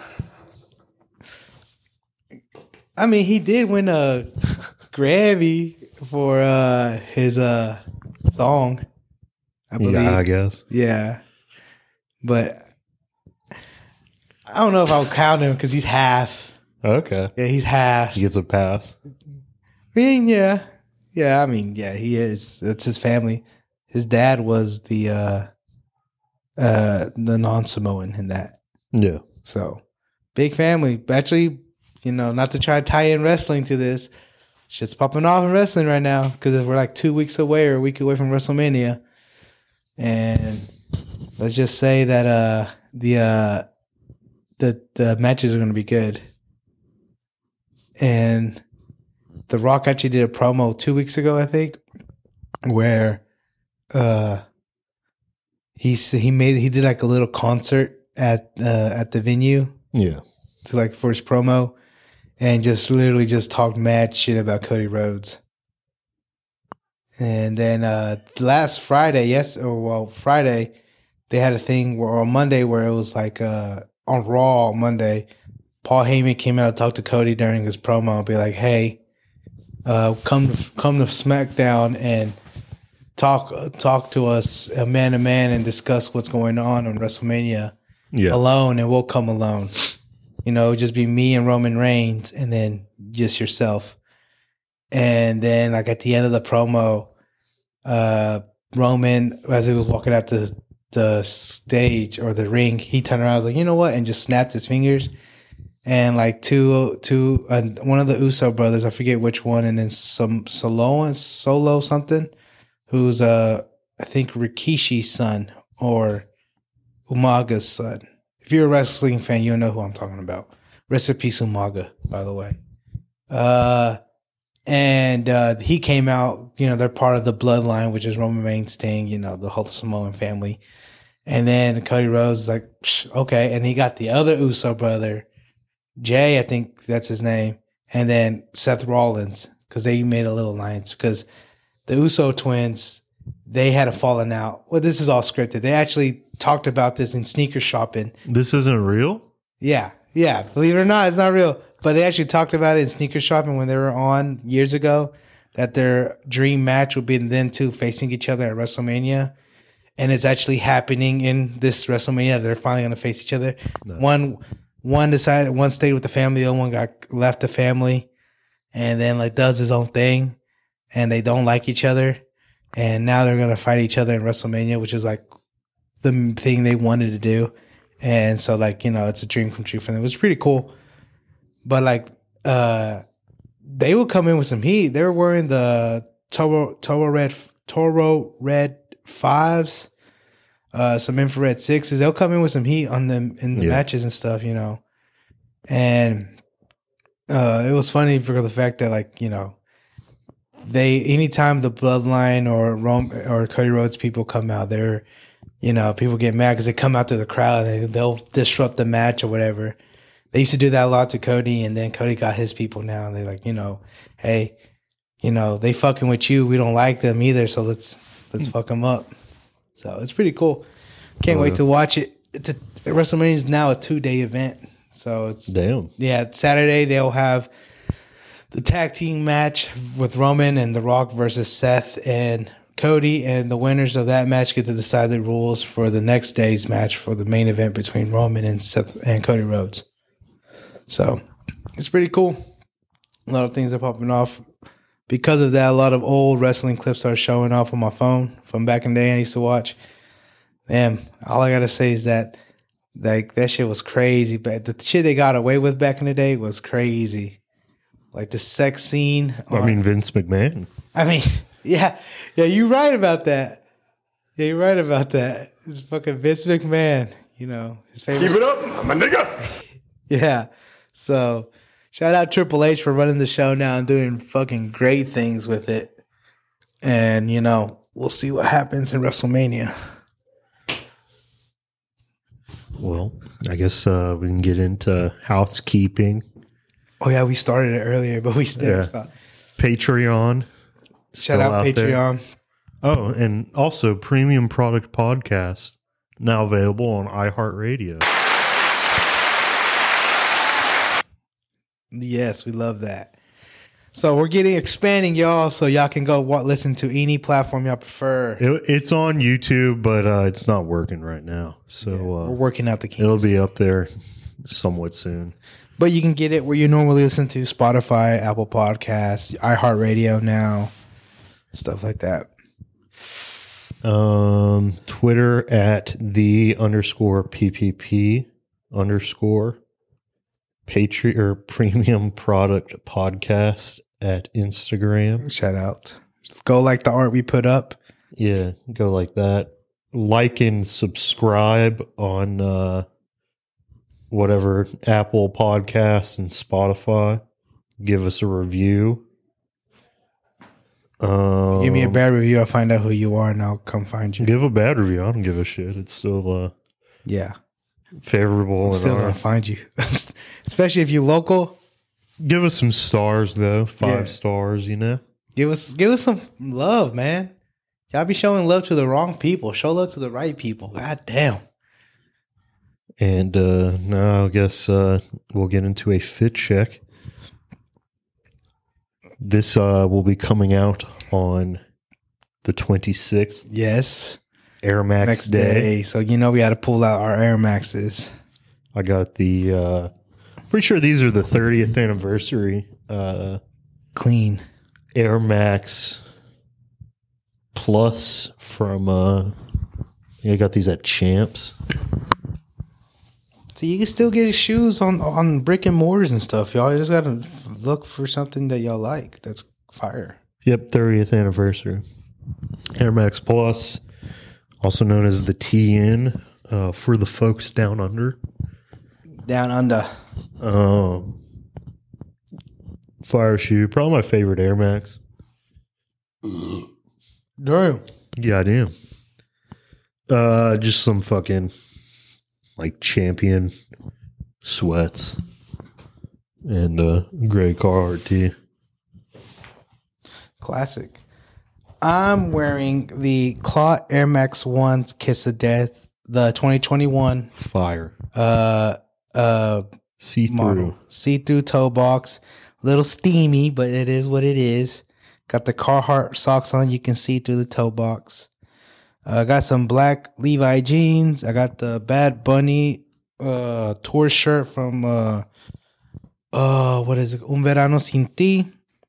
I mean, he did win a Grammy for uh, his uh, song, I believe. Yeah, I guess. Yeah. But I don't know if I'll count him because he's half. Okay. Yeah, he's half. He gets a pass. I mean, yeah. Yeah, I mean, yeah, he is. That's his family. His dad was the uh, uh, the non-Samoan in that. Yeah. So, big family. Actually, you know, not to try to tie in wrestling to this. Shit's popping off in wrestling right now because we're like two weeks away or a week away from WrestleMania. And let's just say that uh, the uh, the the matches are going to be good. And The Rock actually did a promo two weeks ago, I think, where uh, he s- he made he did like a little concert at uh, at the venue Yeah. to like for his promo, and just literally just talked mad shit about Cody Rhodes. And then uh, last Friday, yes, or well Friday, they had a thing where on Monday where it was like uh, on Raw on Monday, Paul Heyman came out and talked to Cody during his promo and be like, "Hey, uh, come to, come to SmackDown and talk talk to us uh, man to man and discuss what's going on on WrestleMania Yeah. alone, and we'll come alone. You know, just be me and Roman Reigns, and then just yourself." And then, like at the end of the promo, uh, Roman, as he was walking out the the stage or the ring, he turned around, and was like, "You know what?" and just snapped his fingers. And like two, two, uh, one of the Uso brothers, I forget which one, and then some Solo, Solo something, who's uh, I think Rikishi's son or Umaga's son. If you're a wrestling fan, you'll know who I'm talking about. Rest in peace, Umaga, by the way. Uh, and uh, he came out, you know, they're part of the bloodline, which is Roman Reigns, Sting, you know, the whole Samoan family. And then Cody Rhodes is like, "Psh, okay. And he got the other Uso brother, Jay, I think that's his name. and then Seth Rollins, because they made a little alliance. Because the Uso twins, they had a falling out. Well, this is all scripted. They actually talked about this in sneaker shopping. This isn't real? Yeah, yeah. Believe it or not, it's not real. But they actually talked about it in sneaker shopping when they were on years ago, that their dream match would be them two facing each other at WrestleMania. And it's actually happening in this WrestleMania. They're finally going to face each other. No. One one decided, one stayed with the family, the other one got left the family, and then like does his own thing, and they don't like each other. And now they're going to fight each other in WrestleMania, which is like the thing they wanted to do. And so like, you know, it's a dream come true for them. It was pretty cool. But like, uh, they would come in with some heat. They were wearing the Toro, Toro Red, Toro Red fives, uh, some infrared sixes. They'll come in with some heat on them in the Yeah. matches and stuff, you know. And uh, it was funny for the fact that, like, you know, they anytime the Bloodline or Rome or Cody Rhodes people come out, they're, you know, people get mad because they come out to the crowd and they, they'll disrupt the match or whatever. They used to do that a lot to Cody, and then Cody got his people now, and they're like, you know, hey, you know, they fucking with you. We don't like them either, so let's let's fuck them up. So it's pretty cool. Can't Oh, wait yeah. to watch it. It's a, WrestleMania is now a two day event, so it's Damn. yeah. Saturday they'll have the tag team match with Roman and The Rock versus Seth and Cody, and the winners of that match get to decide the rules for the next day's match for the main event between Roman and Seth and Cody Rhodes. So it's pretty cool. A lot of things are popping off. Because of that, a lot of old wrestling clips are showing off on my phone from back in the day I used to watch. Damn, all I gotta say is that like that shit was crazy. But the shit they got away with back in the day was crazy. Like the sex scene. I on- mean, Vince McMahon. I mean, yeah, yeah, you're right about that. Yeah, you're right about that. It's fucking Vince McMahon. You know his favorite. it up, my nigga. Yeah. So shout out Triple H for running the show now and doing fucking great things with it. And, you know, we'll see what happens in WrestleMania. Well, I guess uh, we can get into housekeeping. Oh, yeah, we started it earlier, but we still Yeah. stopped. Patreon. Shout Still out out there. Patreon. Oh, and also Premium Product Podcast, now available on iHeartRadio. Yes, we love that. So we're getting expanding, y'all, so y'all can go what, listen to any platform y'all prefer. It, it's on YouTube, but uh, it's not working right now. So Yeah, uh, we're working out the kinks. it'll be up there somewhat soon. But you can get it where you normally listen to Spotify, Apple Podcasts, iHeartRadio now, stuff like that. Um, Twitter at the underscore PPP underscore Patreon or Premium Product Podcast at Instagram. Shout out. Just go like the art we put up. Yeah, go like that. Like and subscribe on uh, whatever Apple Podcasts and Spotify. Give us a review. Um, Give me a bad review. I'll find out who you are and I'll come find you. Give a bad review. I don't give a shit. It's still uh, Yeah. favorable. I'm in still our- going to find you. Especially if you're local. Give us some stars though. Five Yeah. stars, you know. Give us give us some love, man. Y'all be showing love to the wrong people. Show love to the right people. God damn. And uh now I guess uh we'll get into a fit check. This uh will be coming out on the twenty-sixth, Yes. Air Max Next Day. day. So you know we got to pull out our Air Maxes. I got the uh pretty sure these are the thirtieth anniversary uh Clean. Air Max Plus from uh I think I got these at Champs. So you can still get his shoes on on brick and mortars and stuff, y'all. You just gotta look for something that y'all like. That's fire. Yep, thirtieth anniversary. Air Max Plus, also known as the T N, uh, for the folks down under. Down under. Um, fire shoe, probably my favorite Air Max. Damn. Goddamn. Uh, just some fucking like champion sweats. and uh, gray Carhartt tee. Classic. I'm wearing the Claw Air Max One Kiss of Death, the twenty twenty-one Fire. uh uh See model. through. See-through toe box. A little steamy, but it is what it is. Got the Carhartt socks on. You can see through the toe box. I uh, got some black Levi jeans. I got the Bad Bunny uh, tour shirt from uh, uh, what is it? Un Verano Sin Ti.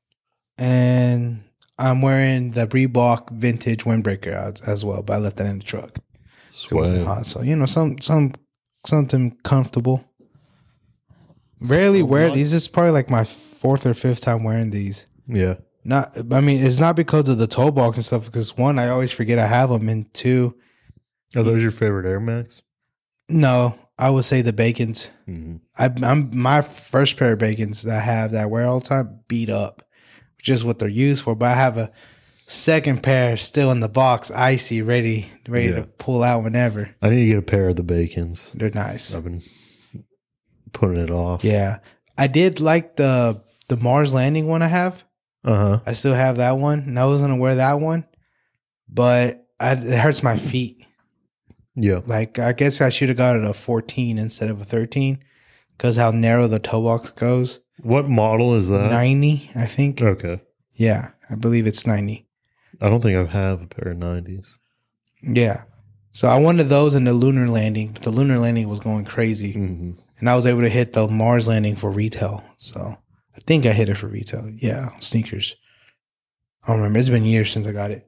And I'm wearing the Reebok vintage windbreaker as, as well, but I left that in the truck. It wasn't Swag. hot, so you know, some some something comfortable. Rarely So wear what? these. This is probably like my fourth or fifth time wearing these. Yeah. Not, I mean, it's not because of the toe box and stuff. Because one, I always forget I have them, and two, Are those your favorite Air Max? no, I would say the Bacons. Mm-hmm. I, I'm my first pair of Bacons that I have that I wear all the time beat up, which is what they're used for. But I have a second pair still in the box, icy, ready, ready Yeah. to pull out whenever. I need to get a pair of the Bacons. They're nice. I've been putting it off. Yeah, I did like the the Mars Landing one I have. Uh huh. I still have that one, and I was gonna wear that one, but I, it hurts my feet. Yeah. Like, I guess I should have got it a fourteen instead of a thirteen, because how narrow the toe box goes. What model is that? ninety, I think. Okay. Yeah, I believe it's ninety. I don't think I have a pair of nineties. Yeah. So I wanted those in the lunar landing, but the lunar landing was going crazy, Mm-hmm. and I was able to hit the Mars landing for retail. So I think I hit it for retail. Yeah, sneakers. I don't remember. It's been years since I got it.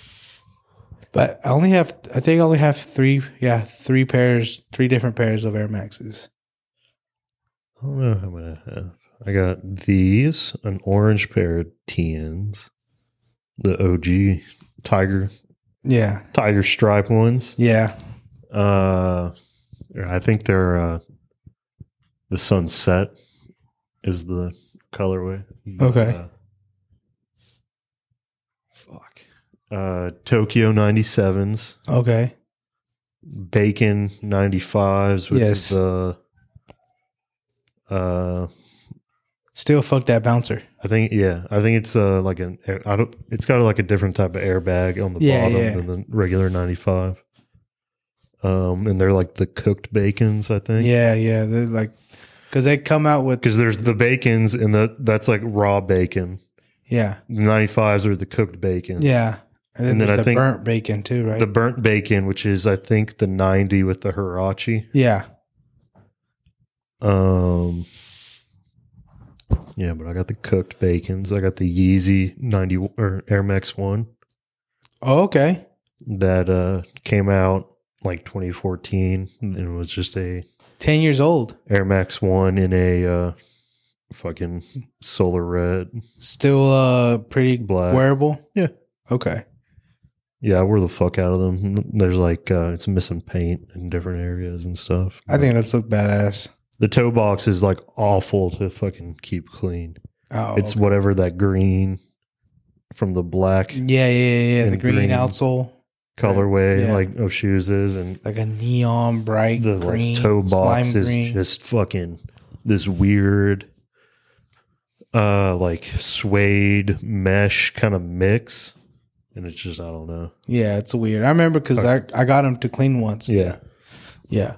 But I only have, I think I only have three, yeah, three pairs, three different pairs of Air Maxes. I don't know how many I have. I got these, an orange pair of T Ns, the O G tiger Yeah. tiger stripe ones. Yeah. Uh, I think they're uh, the sunset is the colorway. Okay. Uh, fuck. Uh, Tokyo ninety-sevens, Okay. Bacon ninety-fives with Yes. the. Uh, Still fuck that bouncer. I think yeah, I think it's uh like an air, I don't. It's got like a different type of airbag on the Yeah, bottom yeah. than the regular ninety-five. Um, and they're like the cooked bacons, I think. Yeah, yeah. They're like, because they come out with, Because there's the bacons and the that's like raw bacon. yeah, The ninety-fives are the cooked bacon. yeah. And then, And then there's I the think burnt bacon too, right? The burnt bacon, which is I think the ninety with the Hirachi. yeah. Um. Yeah, but I got the cooked bacons. I got the Yeezy ninety or Air Max One Oh, okay. that uh came out like twenty fourteen, and it was just a ten years old. Air Max One in a uh fucking solar red. Still uh pretty Black. wearable. Yeah. Okay. Yeah, I wore the fuck out of them. There's like uh it's missing paint in different areas and stuff. I think that's look badass. The toe box is like awful to fucking keep clean. Oh, It's okay. whatever that green from the black yeah, yeah, yeah, yeah. The and green, green. outsole, colorway Yeah. like of shoes is, and like a neon bright the green like, toe box slime is green. just fucking this weird uh like suede mesh kind of mix, and it's just I don't know. Yeah, it's weird. I remember because I I got them to clean once. Yeah. yeah.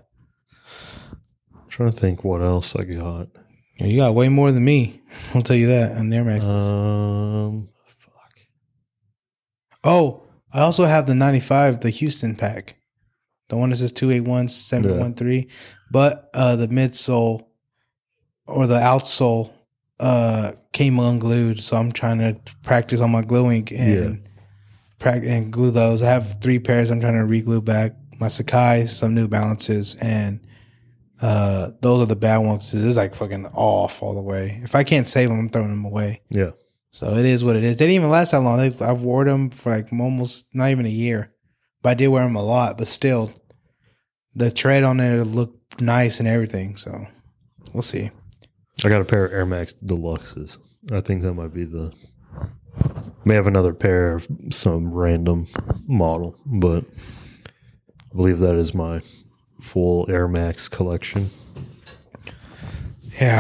I'm trying to think what else I got. Yeah, you got way more than me. I'll tell you that on Air Maxes. Um, fuck. Oh, I also have the ninety-five, the Houston pack, the one that says two eight one seven one three. But uh, the midsole or the outsole uh, came unglued, so I'm trying to practice on my gluing and prac- and glue those. I have three pairs. I'm trying to re-glue back my Sakai, some New Balances, and uh, those are the bad ones. It's like fucking off all the way. If I can't save them, I'm throwing them away. Yeah. So it is what it is. They didn't even last that long. They, I've wore them for like almost not even a year, but I did wear them a lot. But still, the tread on it looked nice and everything. So we'll see. I got a pair of Air Max Deluxes. I think that might be the. May have another pair of some random model, but I believe that is my full Air Max collection. Yeah, the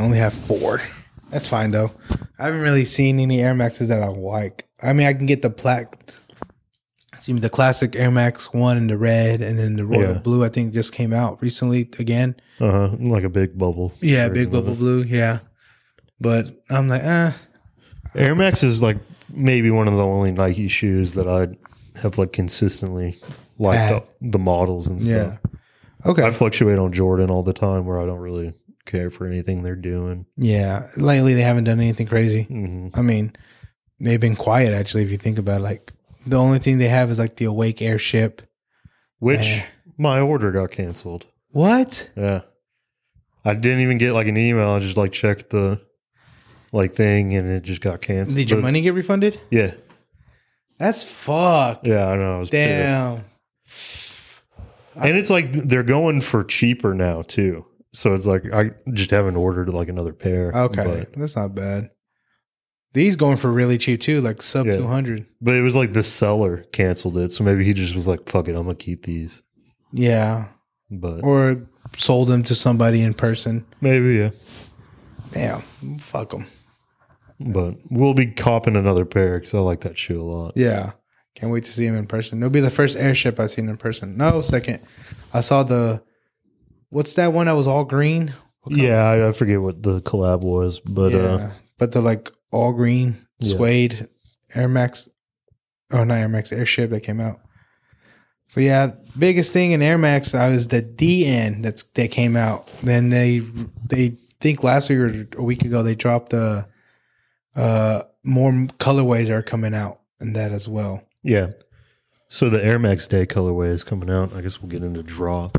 only have four. That's fine though. I haven't really seen any Air Maxes that I like. I mean, I can get the black, excuse me, the classic Air Max one in the red, and then the royal Yeah. blue. I think just came out recently again. Uh huh. Like a big bubble. Yeah, big version of bubble it. blue. Yeah, but I'm like, eh. Air Max is like maybe one of the only Nike shoes that I have like consistently liked Had. the, the models and Yeah. stuff. Okay. I fluctuate on Jordan all the time where I don't really care for anything they're doing. Yeah. Lately, they haven't done anything crazy. hmm I mean, they've been quiet actually. If you think about it, like the only thing they have is like the Awake Airship. Which Eh. my order got canceled. What? Yeah. I didn't even get like an email. I just like checked the like thing and it just got canceled. Did your But- money get refunded? Yeah. That's fuck. Yeah, I know. I was pissed. Damn. And it's like they're going for cheaper now too. So it's like I just haven't ordered like another pair. Okay, But, that's not bad. These going for really cheap too, like sub Yeah. two hundred. but it was like the seller canceled it. So maybe he just was like, fuck it, I'm gonna keep these. Yeah, But or sold them to somebody in person. maybe, yeah. Damn, fuck them. But we'll be copping another pair because I like that shoe a lot. Yeah, can't wait to see him in person. It'll be the first airship I've seen in person. No, second. I saw the. What's that one that was all green? What color? Yeah, I, I forget what the collab was, but yeah, uh, but the like all green Yeah. suede Air Max, oh not Air Max Airship that came out. So yeah, biggest thing in Air Max uh, was the D N that's that came out. Then they they think last week or a week ago they dropped the uh more colorways are coming out in that as well. yeah. So the Air Max Day colorway is coming out. I guess we'll get into drop.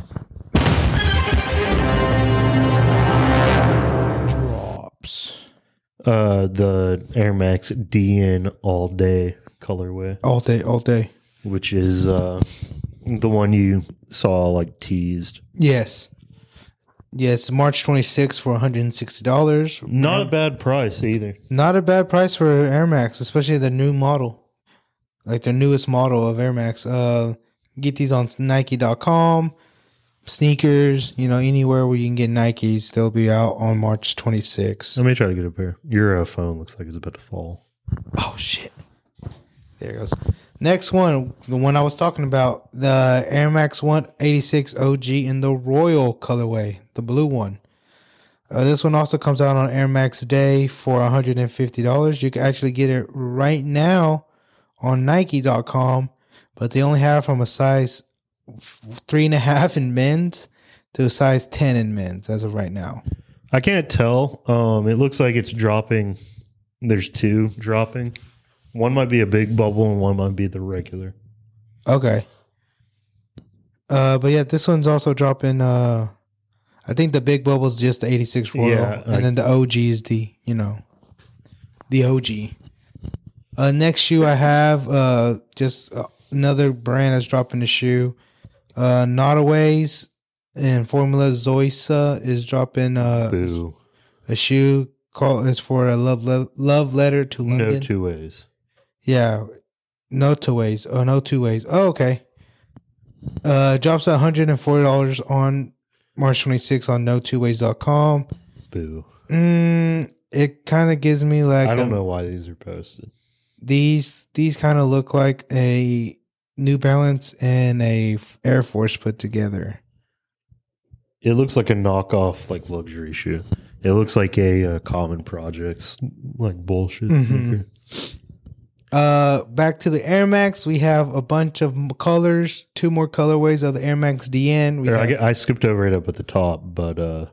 Drops Uh, the Air Max D N All Day colorway, all day, all day. which is uh the one you saw like teased. Yes, yes. March twenty sixth for one hundred and sixty dollars. Not a bad price either. Not a bad price for Air Max, especially the new model, like the newest model of Air Max. Uh, get these on Nike dot com, sneakers, you know, anywhere where you can get Nikes. They'll be out on March twenty-sixth. Let me try to get a pair. Your uh, phone looks like it's about to fall. Oh, shit. There it goes. Next one, the one I was talking about, the Air Max one eighty-six O G in the Royal colorway, the blue one. Uh, this one also comes out on Air Max Day for one hundred fifty dollars. You can actually get it right now on Nike dot com, but they only have from a size f- three and a half in men's to a size ten in men's as of right now. I can't tell. Um, it looks like it's dropping. There's two dropping. One might be a big bubble and one might be the regular. Okay. Uh, but yeah, this one's also dropping. Uh, I think the big bubble is just the eighty-six Royal, Yeah, and I- then the O G is the you know, the O G. Uh, next shoe I have, uh, just uh, another brand that's dropping the shoe. Uh, Notaways and Formula Zoysa is dropping uh, Boo. a shoe called. It's for a love le- love letter to London. No two ways. Yeah, no two ways. Oh, no two ways. Oh, okay. Uh, drops at one hundred and forty dollars on March twenty sixth on no two ways dot com. Boo. Mm, it kind of gives me like I don't a- know why these are posted. These these kind of look like a New Balance and a F- Air Force put together. It looks like a knockoff, like luxury shoe. It looks like a uh, Common Projects, like bullshit. Mhm. sneaker. Uh, back to the Air Max, we have a bunch of m- colors, two more colorways of the Air Max D N. We Or I, have- I skipped over it up at the top, but uh,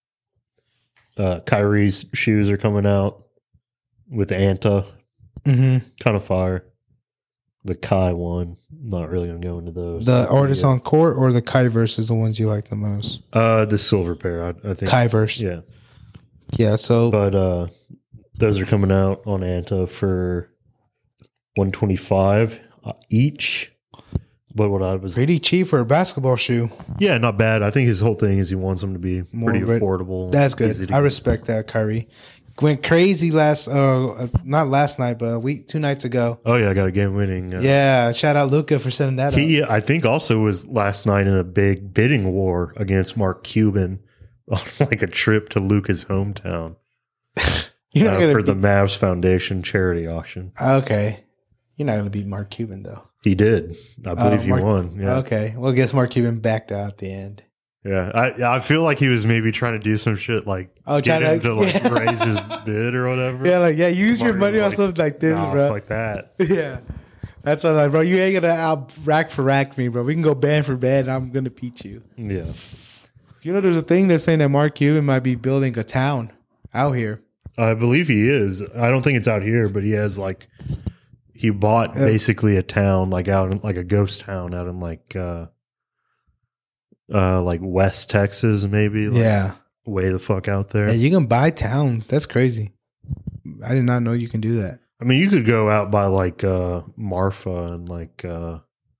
uh, Kyrie's shoes are coming out with Anta, Mhm. kind of fire. The Kai one, not really gonna go into those. the artist on court or the Kyverse is the ones you like the most. uh, the silver pair, I, I think. Kyverse, Yeah, yeah. So but uh, those are coming out on Anta for one twenty five uh, each. But what I was, pretty cheap for a basketball shoe. yeah, not bad. I think his whole thing is he wants them to be More pretty red- affordable. That's easy good. to I get. respect that, Kyrie. Went crazy last, uh, not last night, but a week, two nights ago. Oh yeah, I got a game winning. Uh, Yeah, shout out Luca for setting that up. He, I think, also was last night in a big bidding war against Mark Cuban on like a trip to Luca's hometown You're not uh, gonna for the beat- Mavs Foundation charity auction. Okay. You're not gonna beat Mark Cuban though. He did. I believe Uh, he Mark- won. Yeah. Okay. Well, I guess Mark Cuban backed out at the end. Yeah. I I feel like he was maybe trying to do some shit like Oh, get trying him to- to like yeah. raise his bid or whatever. Yeah, like yeah, use your Mark money was on like, something like this, Nah, bro. fuck that. Yeah. That's what I'm like, bro. You ain't gonna out rack for rack me, bro. We can go band for band. I'm gonna beat you. Yeah. You know, there's a thing that's saying that Mark Cuban might be building a town out here. I believe he is. I don't think it's out here, but he has like he bought Yeah. basically a town like out in like a ghost town out in like uh uh like West Texas maybe. Like, Yeah. way the fuck out there. Yeah, you can buy town. That's crazy. I did not know you can do that. I mean, you could go out by like uh Marfa and like uh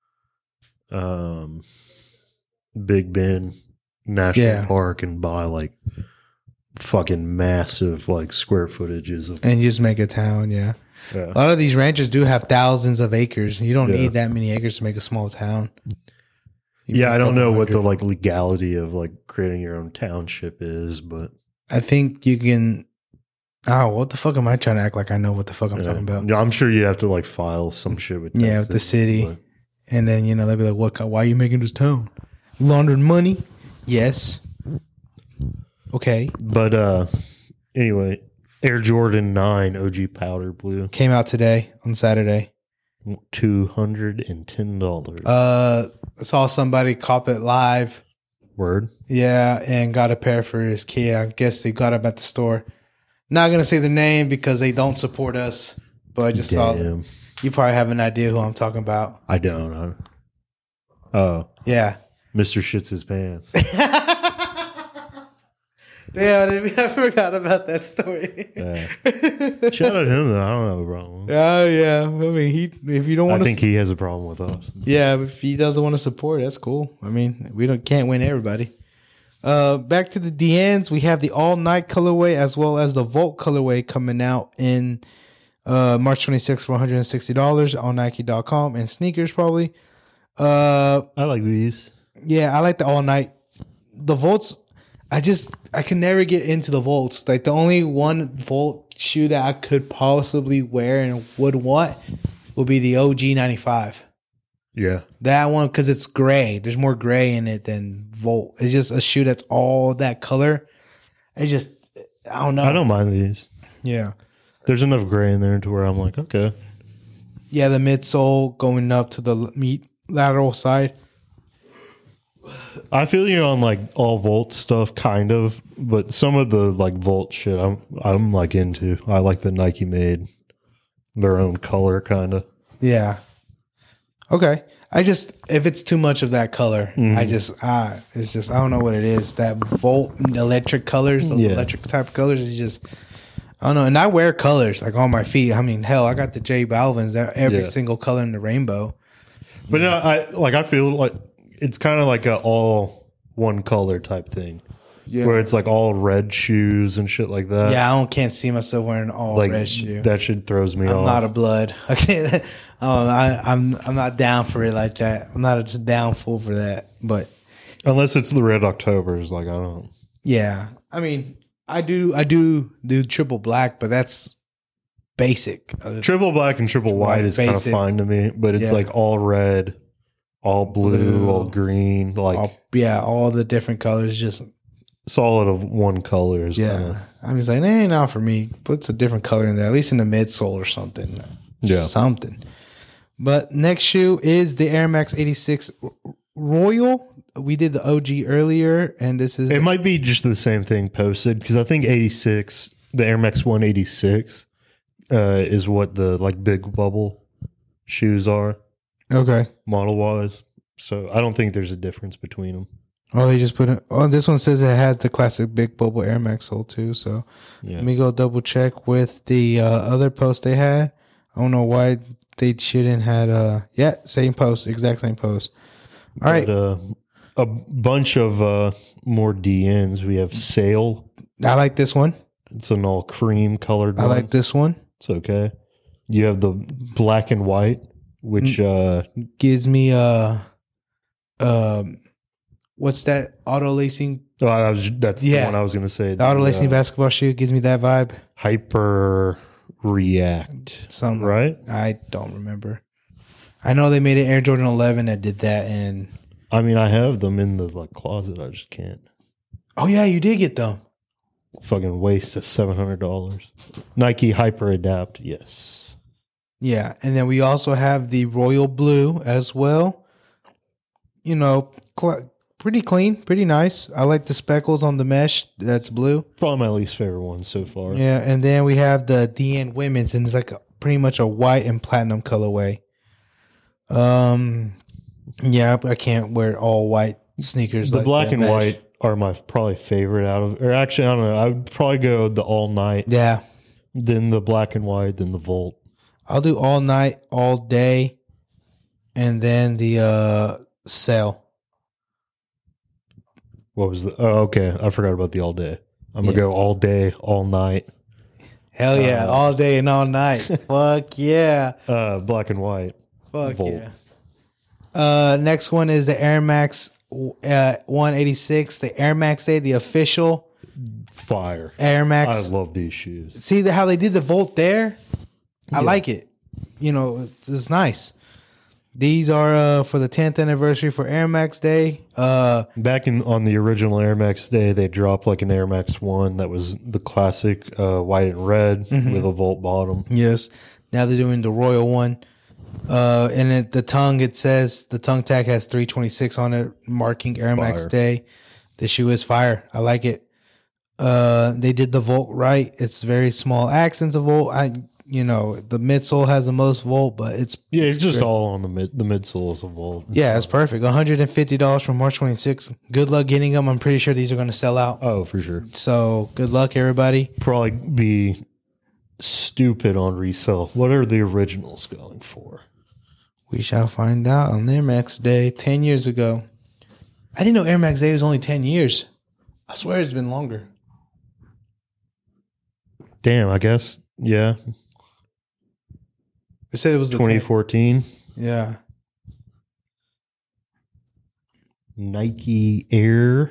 um Big Bend National Yeah. Park and buy like fucking massive like square footages of And you just make a town, yeah. yeah. A lot of these ranches do have thousands of acres. You don't Yeah. need that many acres to make a small town. You Yeah, make I a don't know couple what the hundred. like legality of like creating your own township is, but I think you can. Oh, what the fuck am I trying to act like I know what the fuck I'm yeah. talking about? Yeah, I'm sure you have to like file some shit with Yeah, with the Texas, city. but- And then, you know, they'll be like, "What? Why are you making this town? You laundering money?" Yes. Okay. But uh anyway, Air Jordan nine O G powder blue, Came out today on Saturday. two hundred ten dollars. Uh, I saw somebody cop it live. Word. Yeah, and got a pair for his kid. I guess they got them at the store. Not gonna say the name because they don't support us, but I just saw. Damn. You probably have an idea who I'm talking about. I don't know. Oh, Yeah. Mister Shits His Pants. Yeah, I forgot about that story. Yeah. Shout out to him though. I don't have a problem. Oh yeah, I mean, he if you don't I want think to, he has a problem with us. yeah, if he doesn't want to support, that's cool. I mean, we don't can't win everybody. Uh, back to the D Ns, we have the all night colorway as well as the Volt colorway coming out in uh March twenty-sixth for one hundred sixty dollars on Nike dot com and sneakers probably. Uh, I like these. yeah, I like the all night. The Volts, I just I can never get into the Volts. Like the only one Volt shoe that I could possibly wear and would want would be the O G ninety-five. Yeah. That one because it's gray. There's more gray in it than Volt. It's just a shoe that's all that color. It's just I don't know. I don't mind these. Yeah, There's enough gray in there to where I'm like, okay. yeah. The midsole going up to the meat lateral side. I feel you on like all Volt stuff, kind of, but some of the like Volt shit, I'm I'm like into. I like the Nike made their own color, kind of. Yeah. Okay. I just if it's too much of that color, I just ah, it's just I don't know what it is. That Volt electric colors, those Yeah. electric type of colors, is just I don't know. And I wear colors like on my feet. I mean, hell, I got the J Balvin's. They're every Yeah. single color in the rainbow. But no, I like I feel like it's kind of like a all one color type thing, Yeah. where it's like all red shoes and shit like that. Yeah, I don't can't see myself wearing all like red shoe. that shit throws me I'm off. not a blood. I can't. Oh, I, I'm I'm not down for it like that. I'm not just down full for that. But Unless it's the Red Octobers, like I don't. yeah, I mean, I do I do do triple black, but that's basic. Uh, Triple black and triple white white, is kind of basic. fine to me, but it's Yeah. like all red, all blue, Blue. all green, like all, yeah, all the different colors. Just solid of one color is yeah, kinda- I'm just like, eh, not for me. Put a different color in there, at least in the midsole or something. Yeah. something. But next shoe is the Air Max eighty-six Royal. We did the O G earlier, and this is It might be just the same thing posted because I think eighty-six, the Air Max one eighty-six, uh, is what the like big bubble shoes are okay. model wise. So I don't think there's a difference between them. Oh, they just put it. Oh, this one says it has the classic Big Bubble Air Max sole too. So Yeah. let me go double check with the uh, other post they had. I don't know why they shouldn't had. Uh, yeah, same post, exact same post. All right, But, uh, a bunch of uh, more D Ns. We have Sail. I like this one. It's an all cream colored I one. like this one. It's okay. You have the black and white, which uh, Gives me uh, um, what's that auto lacing Oh, I was, that's Yeah. the one I was going to say. The auto lacing uh, basketball shoe gives me that vibe. Hyper React. Something Right? I don't remember. I know they made an Air Jordan eleven that did that, and I mean, I have them in the like closet. I just can't. oh yeah, you did get them. Fucking waste of seven hundred dollars. Nike Hyper Adapt. Yes. Yeah, and then we also have the royal blue as well. You know, cl- pretty clean, pretty nice. I like the speckles on the mesh. That's blue. Probably my least favorite one so far. Yeah, and then we have the D N women's, and it's like a, pretty much a white and platinum colorway. Um, yeah, I can't wear all white sneakers. The like black that and mesh. white are my probably favorite out of, or actually, I don't know. I would probably go the all night, Yeah, then the black and white, then the Volt. I'll do all night, all day, and then the uh sail. What was the? Oh, okay. I forgot about the all day. I'm gonna Yeah. go all day, all night. Hell yeah, Uh, all day and all night. Fuck yeah. Uh, black and white. Fuck Volt. yeah. Uh, next one is the Air Max uh, one eighty-six, the Air Max Day, the official Fire. Air I Max. love these shoes. See the, how they did the Volt there? I Yeah. like it. You know, it's, it's nice. These are uh, for the tenth anniversary for Air Max Day. Uh, Back in on the original Air Max day, they dropped like an Air Max one that was the classic uh, white and red Mm-hmm. with a Volt bottom. yes. Now they're doing the Royal one. Uh, and it, the tongue, it says the tongue tag has three twenty-six on it, marking Air Max Fire. Day. The shoe is fire. I like it. Uh, they did the Volt right. It's very small accents of Volt. I, you know, the midsole has the most Volt, but it's Yeah, it's just great. all on the mid the midsoles of Volt. Yeah, it's perfect. one hundred fifty dollars from March twenty-sixth. Good luck getting them. I'm pretty sure these are going to sell out. Oh, for sure. So good luck, everybody. Probably be stupid on resale. What are the originals going for? We shall find out on Air Max Day ten years ago. I didn't know Air Max Day was only ten years. I swear it's been longer. Damn, I guess. Yeah. They said it was the twenty tenth. fourteen. Yeah. Nike Air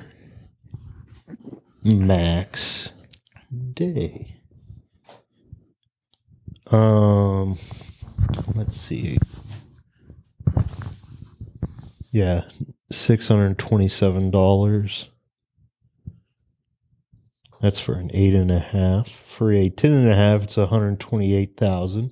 Max Day. Um, let's see. Yeah, six hundred twenty-seven dollars. That's for an eight and a half. For a ten and a half, it's one hundred twenty-eight thousand.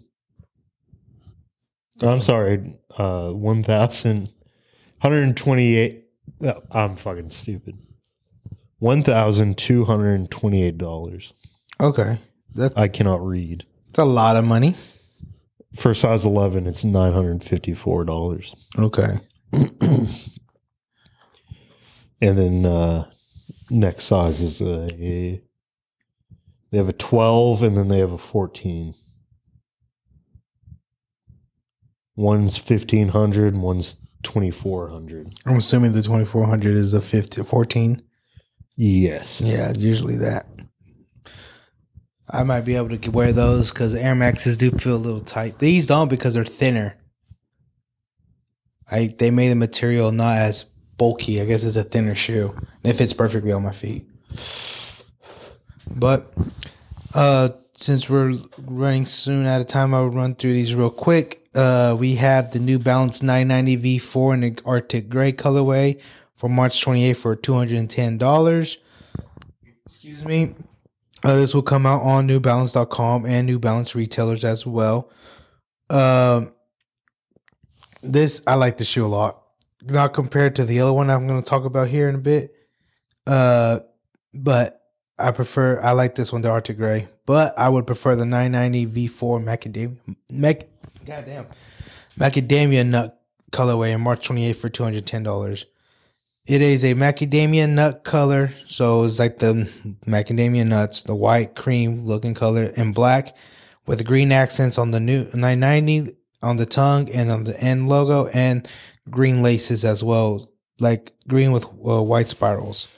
I'm sorry, uh, one thousand one hundred twenty-eight. Oh, I'm fucking stupid. One thousand two hundred twenty-eight dollars. Okay. That's, I cannot read. that's a lot of money. For size eleven, it's nine hundred fifty-four dollars. Okay. And then uh, next size is a, a. They have a twelve, and then they have a fourteen. One's fifteen hundred, and one's twenty-four hundred. I'm assuming the twenty-four hundred is the fifteen, fourteen. Yes. Yeah, it's usually that. I might be able to wear those because Air Maxes do feel a little tight. These don't because they're thinner. I they made the material not as bulky. I guess it's a thinner shoe. And it fits perfectly on my feet. But uh, since we're running soon out of time, I will run through these real quick. Uh, we have the New Balance nine ninety V four in the Arctic Gray colorway for March twenty-eighth for two hundred ten dollars. Excuse me. Uh, this will come out on New Balance dot com and New Balance retailers as well. Um, this, I like the shoe a lot. Not compared to the other one I'm going to talk about here in a bit. Uh, but I prefer, I like this one, the Arctic Gray. But I would prefer the nine ninety V four Macadamia, Mac, goddamn, Macadamia Nut colorway in March twenty-eighth for two hundred ten dollars. It is a macadamia nut color, so it's like the macadamia nuts, the white cream looking color in black with green accents on the new nine ninety on the tongue and on the end logo, and green laces as well, like green with uh, white spirals,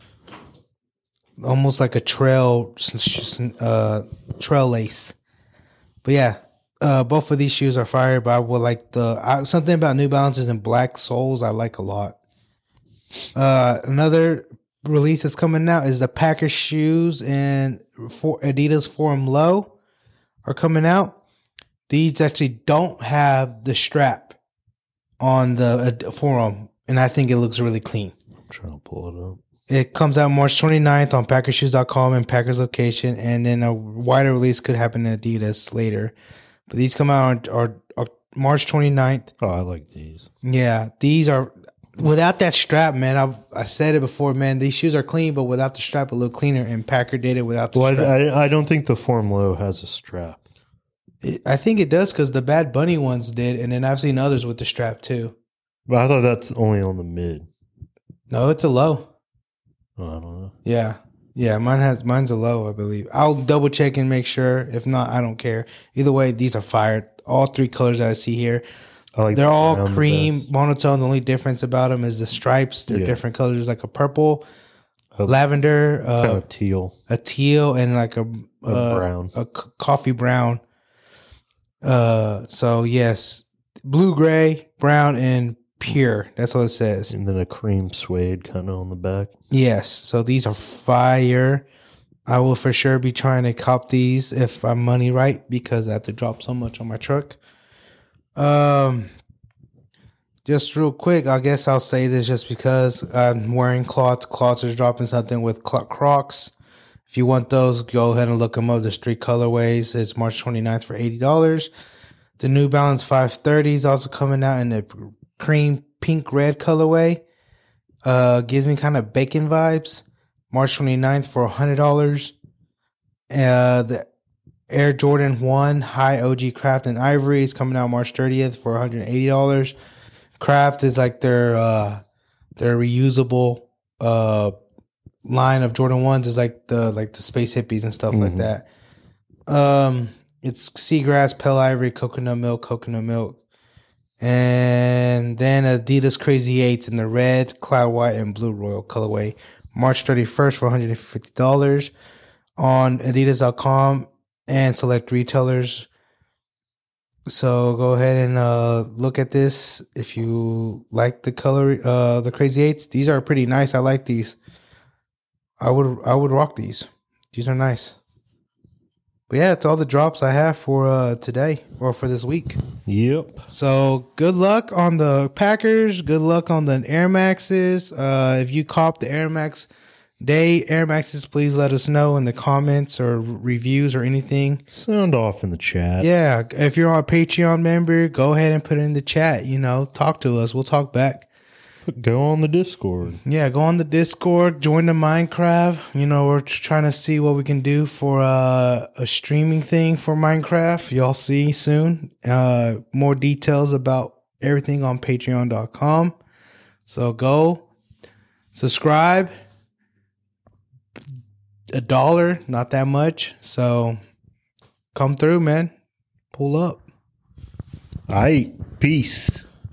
almost like a trail uh, trail lace. But yeah, uh, both of these shoes are fire. But I would like the I, something about New Balances and black soles I like a lot. Uh, another release that's coming out is the Packers shoes and for Adidas Forum Low are coming out. These actually don't have the strap on the uh, Forum, and I think it looks really clean. I'm trying to pull it up. It comes out March twenty-ninth on Packers Shoes dot com and Packers location, and then a wider release could happen in Adidas later. But these come out on, on, on March twenty-ninth. Oh, I like these. Yeah, these are without that strap, man. I've I said it before, man. These shoes are clean, but without the strap, a little cleaner. And Packer did it without the Well, strap. I, I, I don't think the Form Low has a strap. It, I think it does because the Bad Bunny ones did, and then I've seen others with the strap too. But I thought that's only on the mid. No, it's a low. Oh, I don't know. Yeah, yeah. Mine has mine's a low, I believe. I'll double check and make sure. If not, I don't care. Either way, these are fired. All three colors that I see here. I like They're the all brown the cream best. monotone. The only difference about them is the stripes. They're Yeah. different colors, like a purple, A- lavender, uh, kind of teal, a teal, and like a, a uh, brown. a c- coffee brown. Uh, so yes, blue, gray, brown, and pure. That's what it says. And then a cream suede kind of on the back. Yes. So these are fire. I will for sure be trying to cop these if I'm money right because I have to drop so much on my truck. Um, just real quick, I guess I'll say this just because I'm wearing clots. Clots is dropping something with Cl- Crocs. If you want those, go ahead and look them up. There's three colorways. It's March twenty-ninth for eighty dollars. The New Balance five thirty is also coming out in the cream pink red colorway. Uh, gives me kind of bacon vibes. March twenty-ninth for one hundred dollars. Uh, the Air Jordan one High O G Craft and Ivory is coming out March thirtieth for one hundred eighty dollars. Craft is like their uh, their reusable uh, line of Jordan ones is like the like the Space Hippies and stuff like Mhm. that. Um, it's seagrass, pale ivory, coconut milk, coconut milk. And then Adidas Crazy Eights in the red, cloud white, and blue royal colorway. March thirty-first for one hundred fifty dollars on adidas dot com and select retailers. So go ahead and uh, look at this if you like the color, uh, the Crazy Eights. These are pretty nice. I like these. I would I would rock these. These are nice. But yeah, it's all the drops I have for uh, today or for this week. Yep. So good luck on the Packers. Good luck on the Air Maxes. Uh, if you cop the Air Max Day Air Maxes, please let us know in the comments or reviews or anything. Sound off in the chat. Yeah, if you're a Patreon member, go ahead and put it in the chat. You know, talk to us. We'll talk back. Go on the Discord. Yeah, go on the Discord, join the Minecraft. You know, we're trying to see what we can do for uh, a streaming thing for Minecraft. Y'all see soon. Uh, more details about everything on patreon dot com. So go subscribe. A dollar, not that much. So come through, man. Pull up. All right. Peace.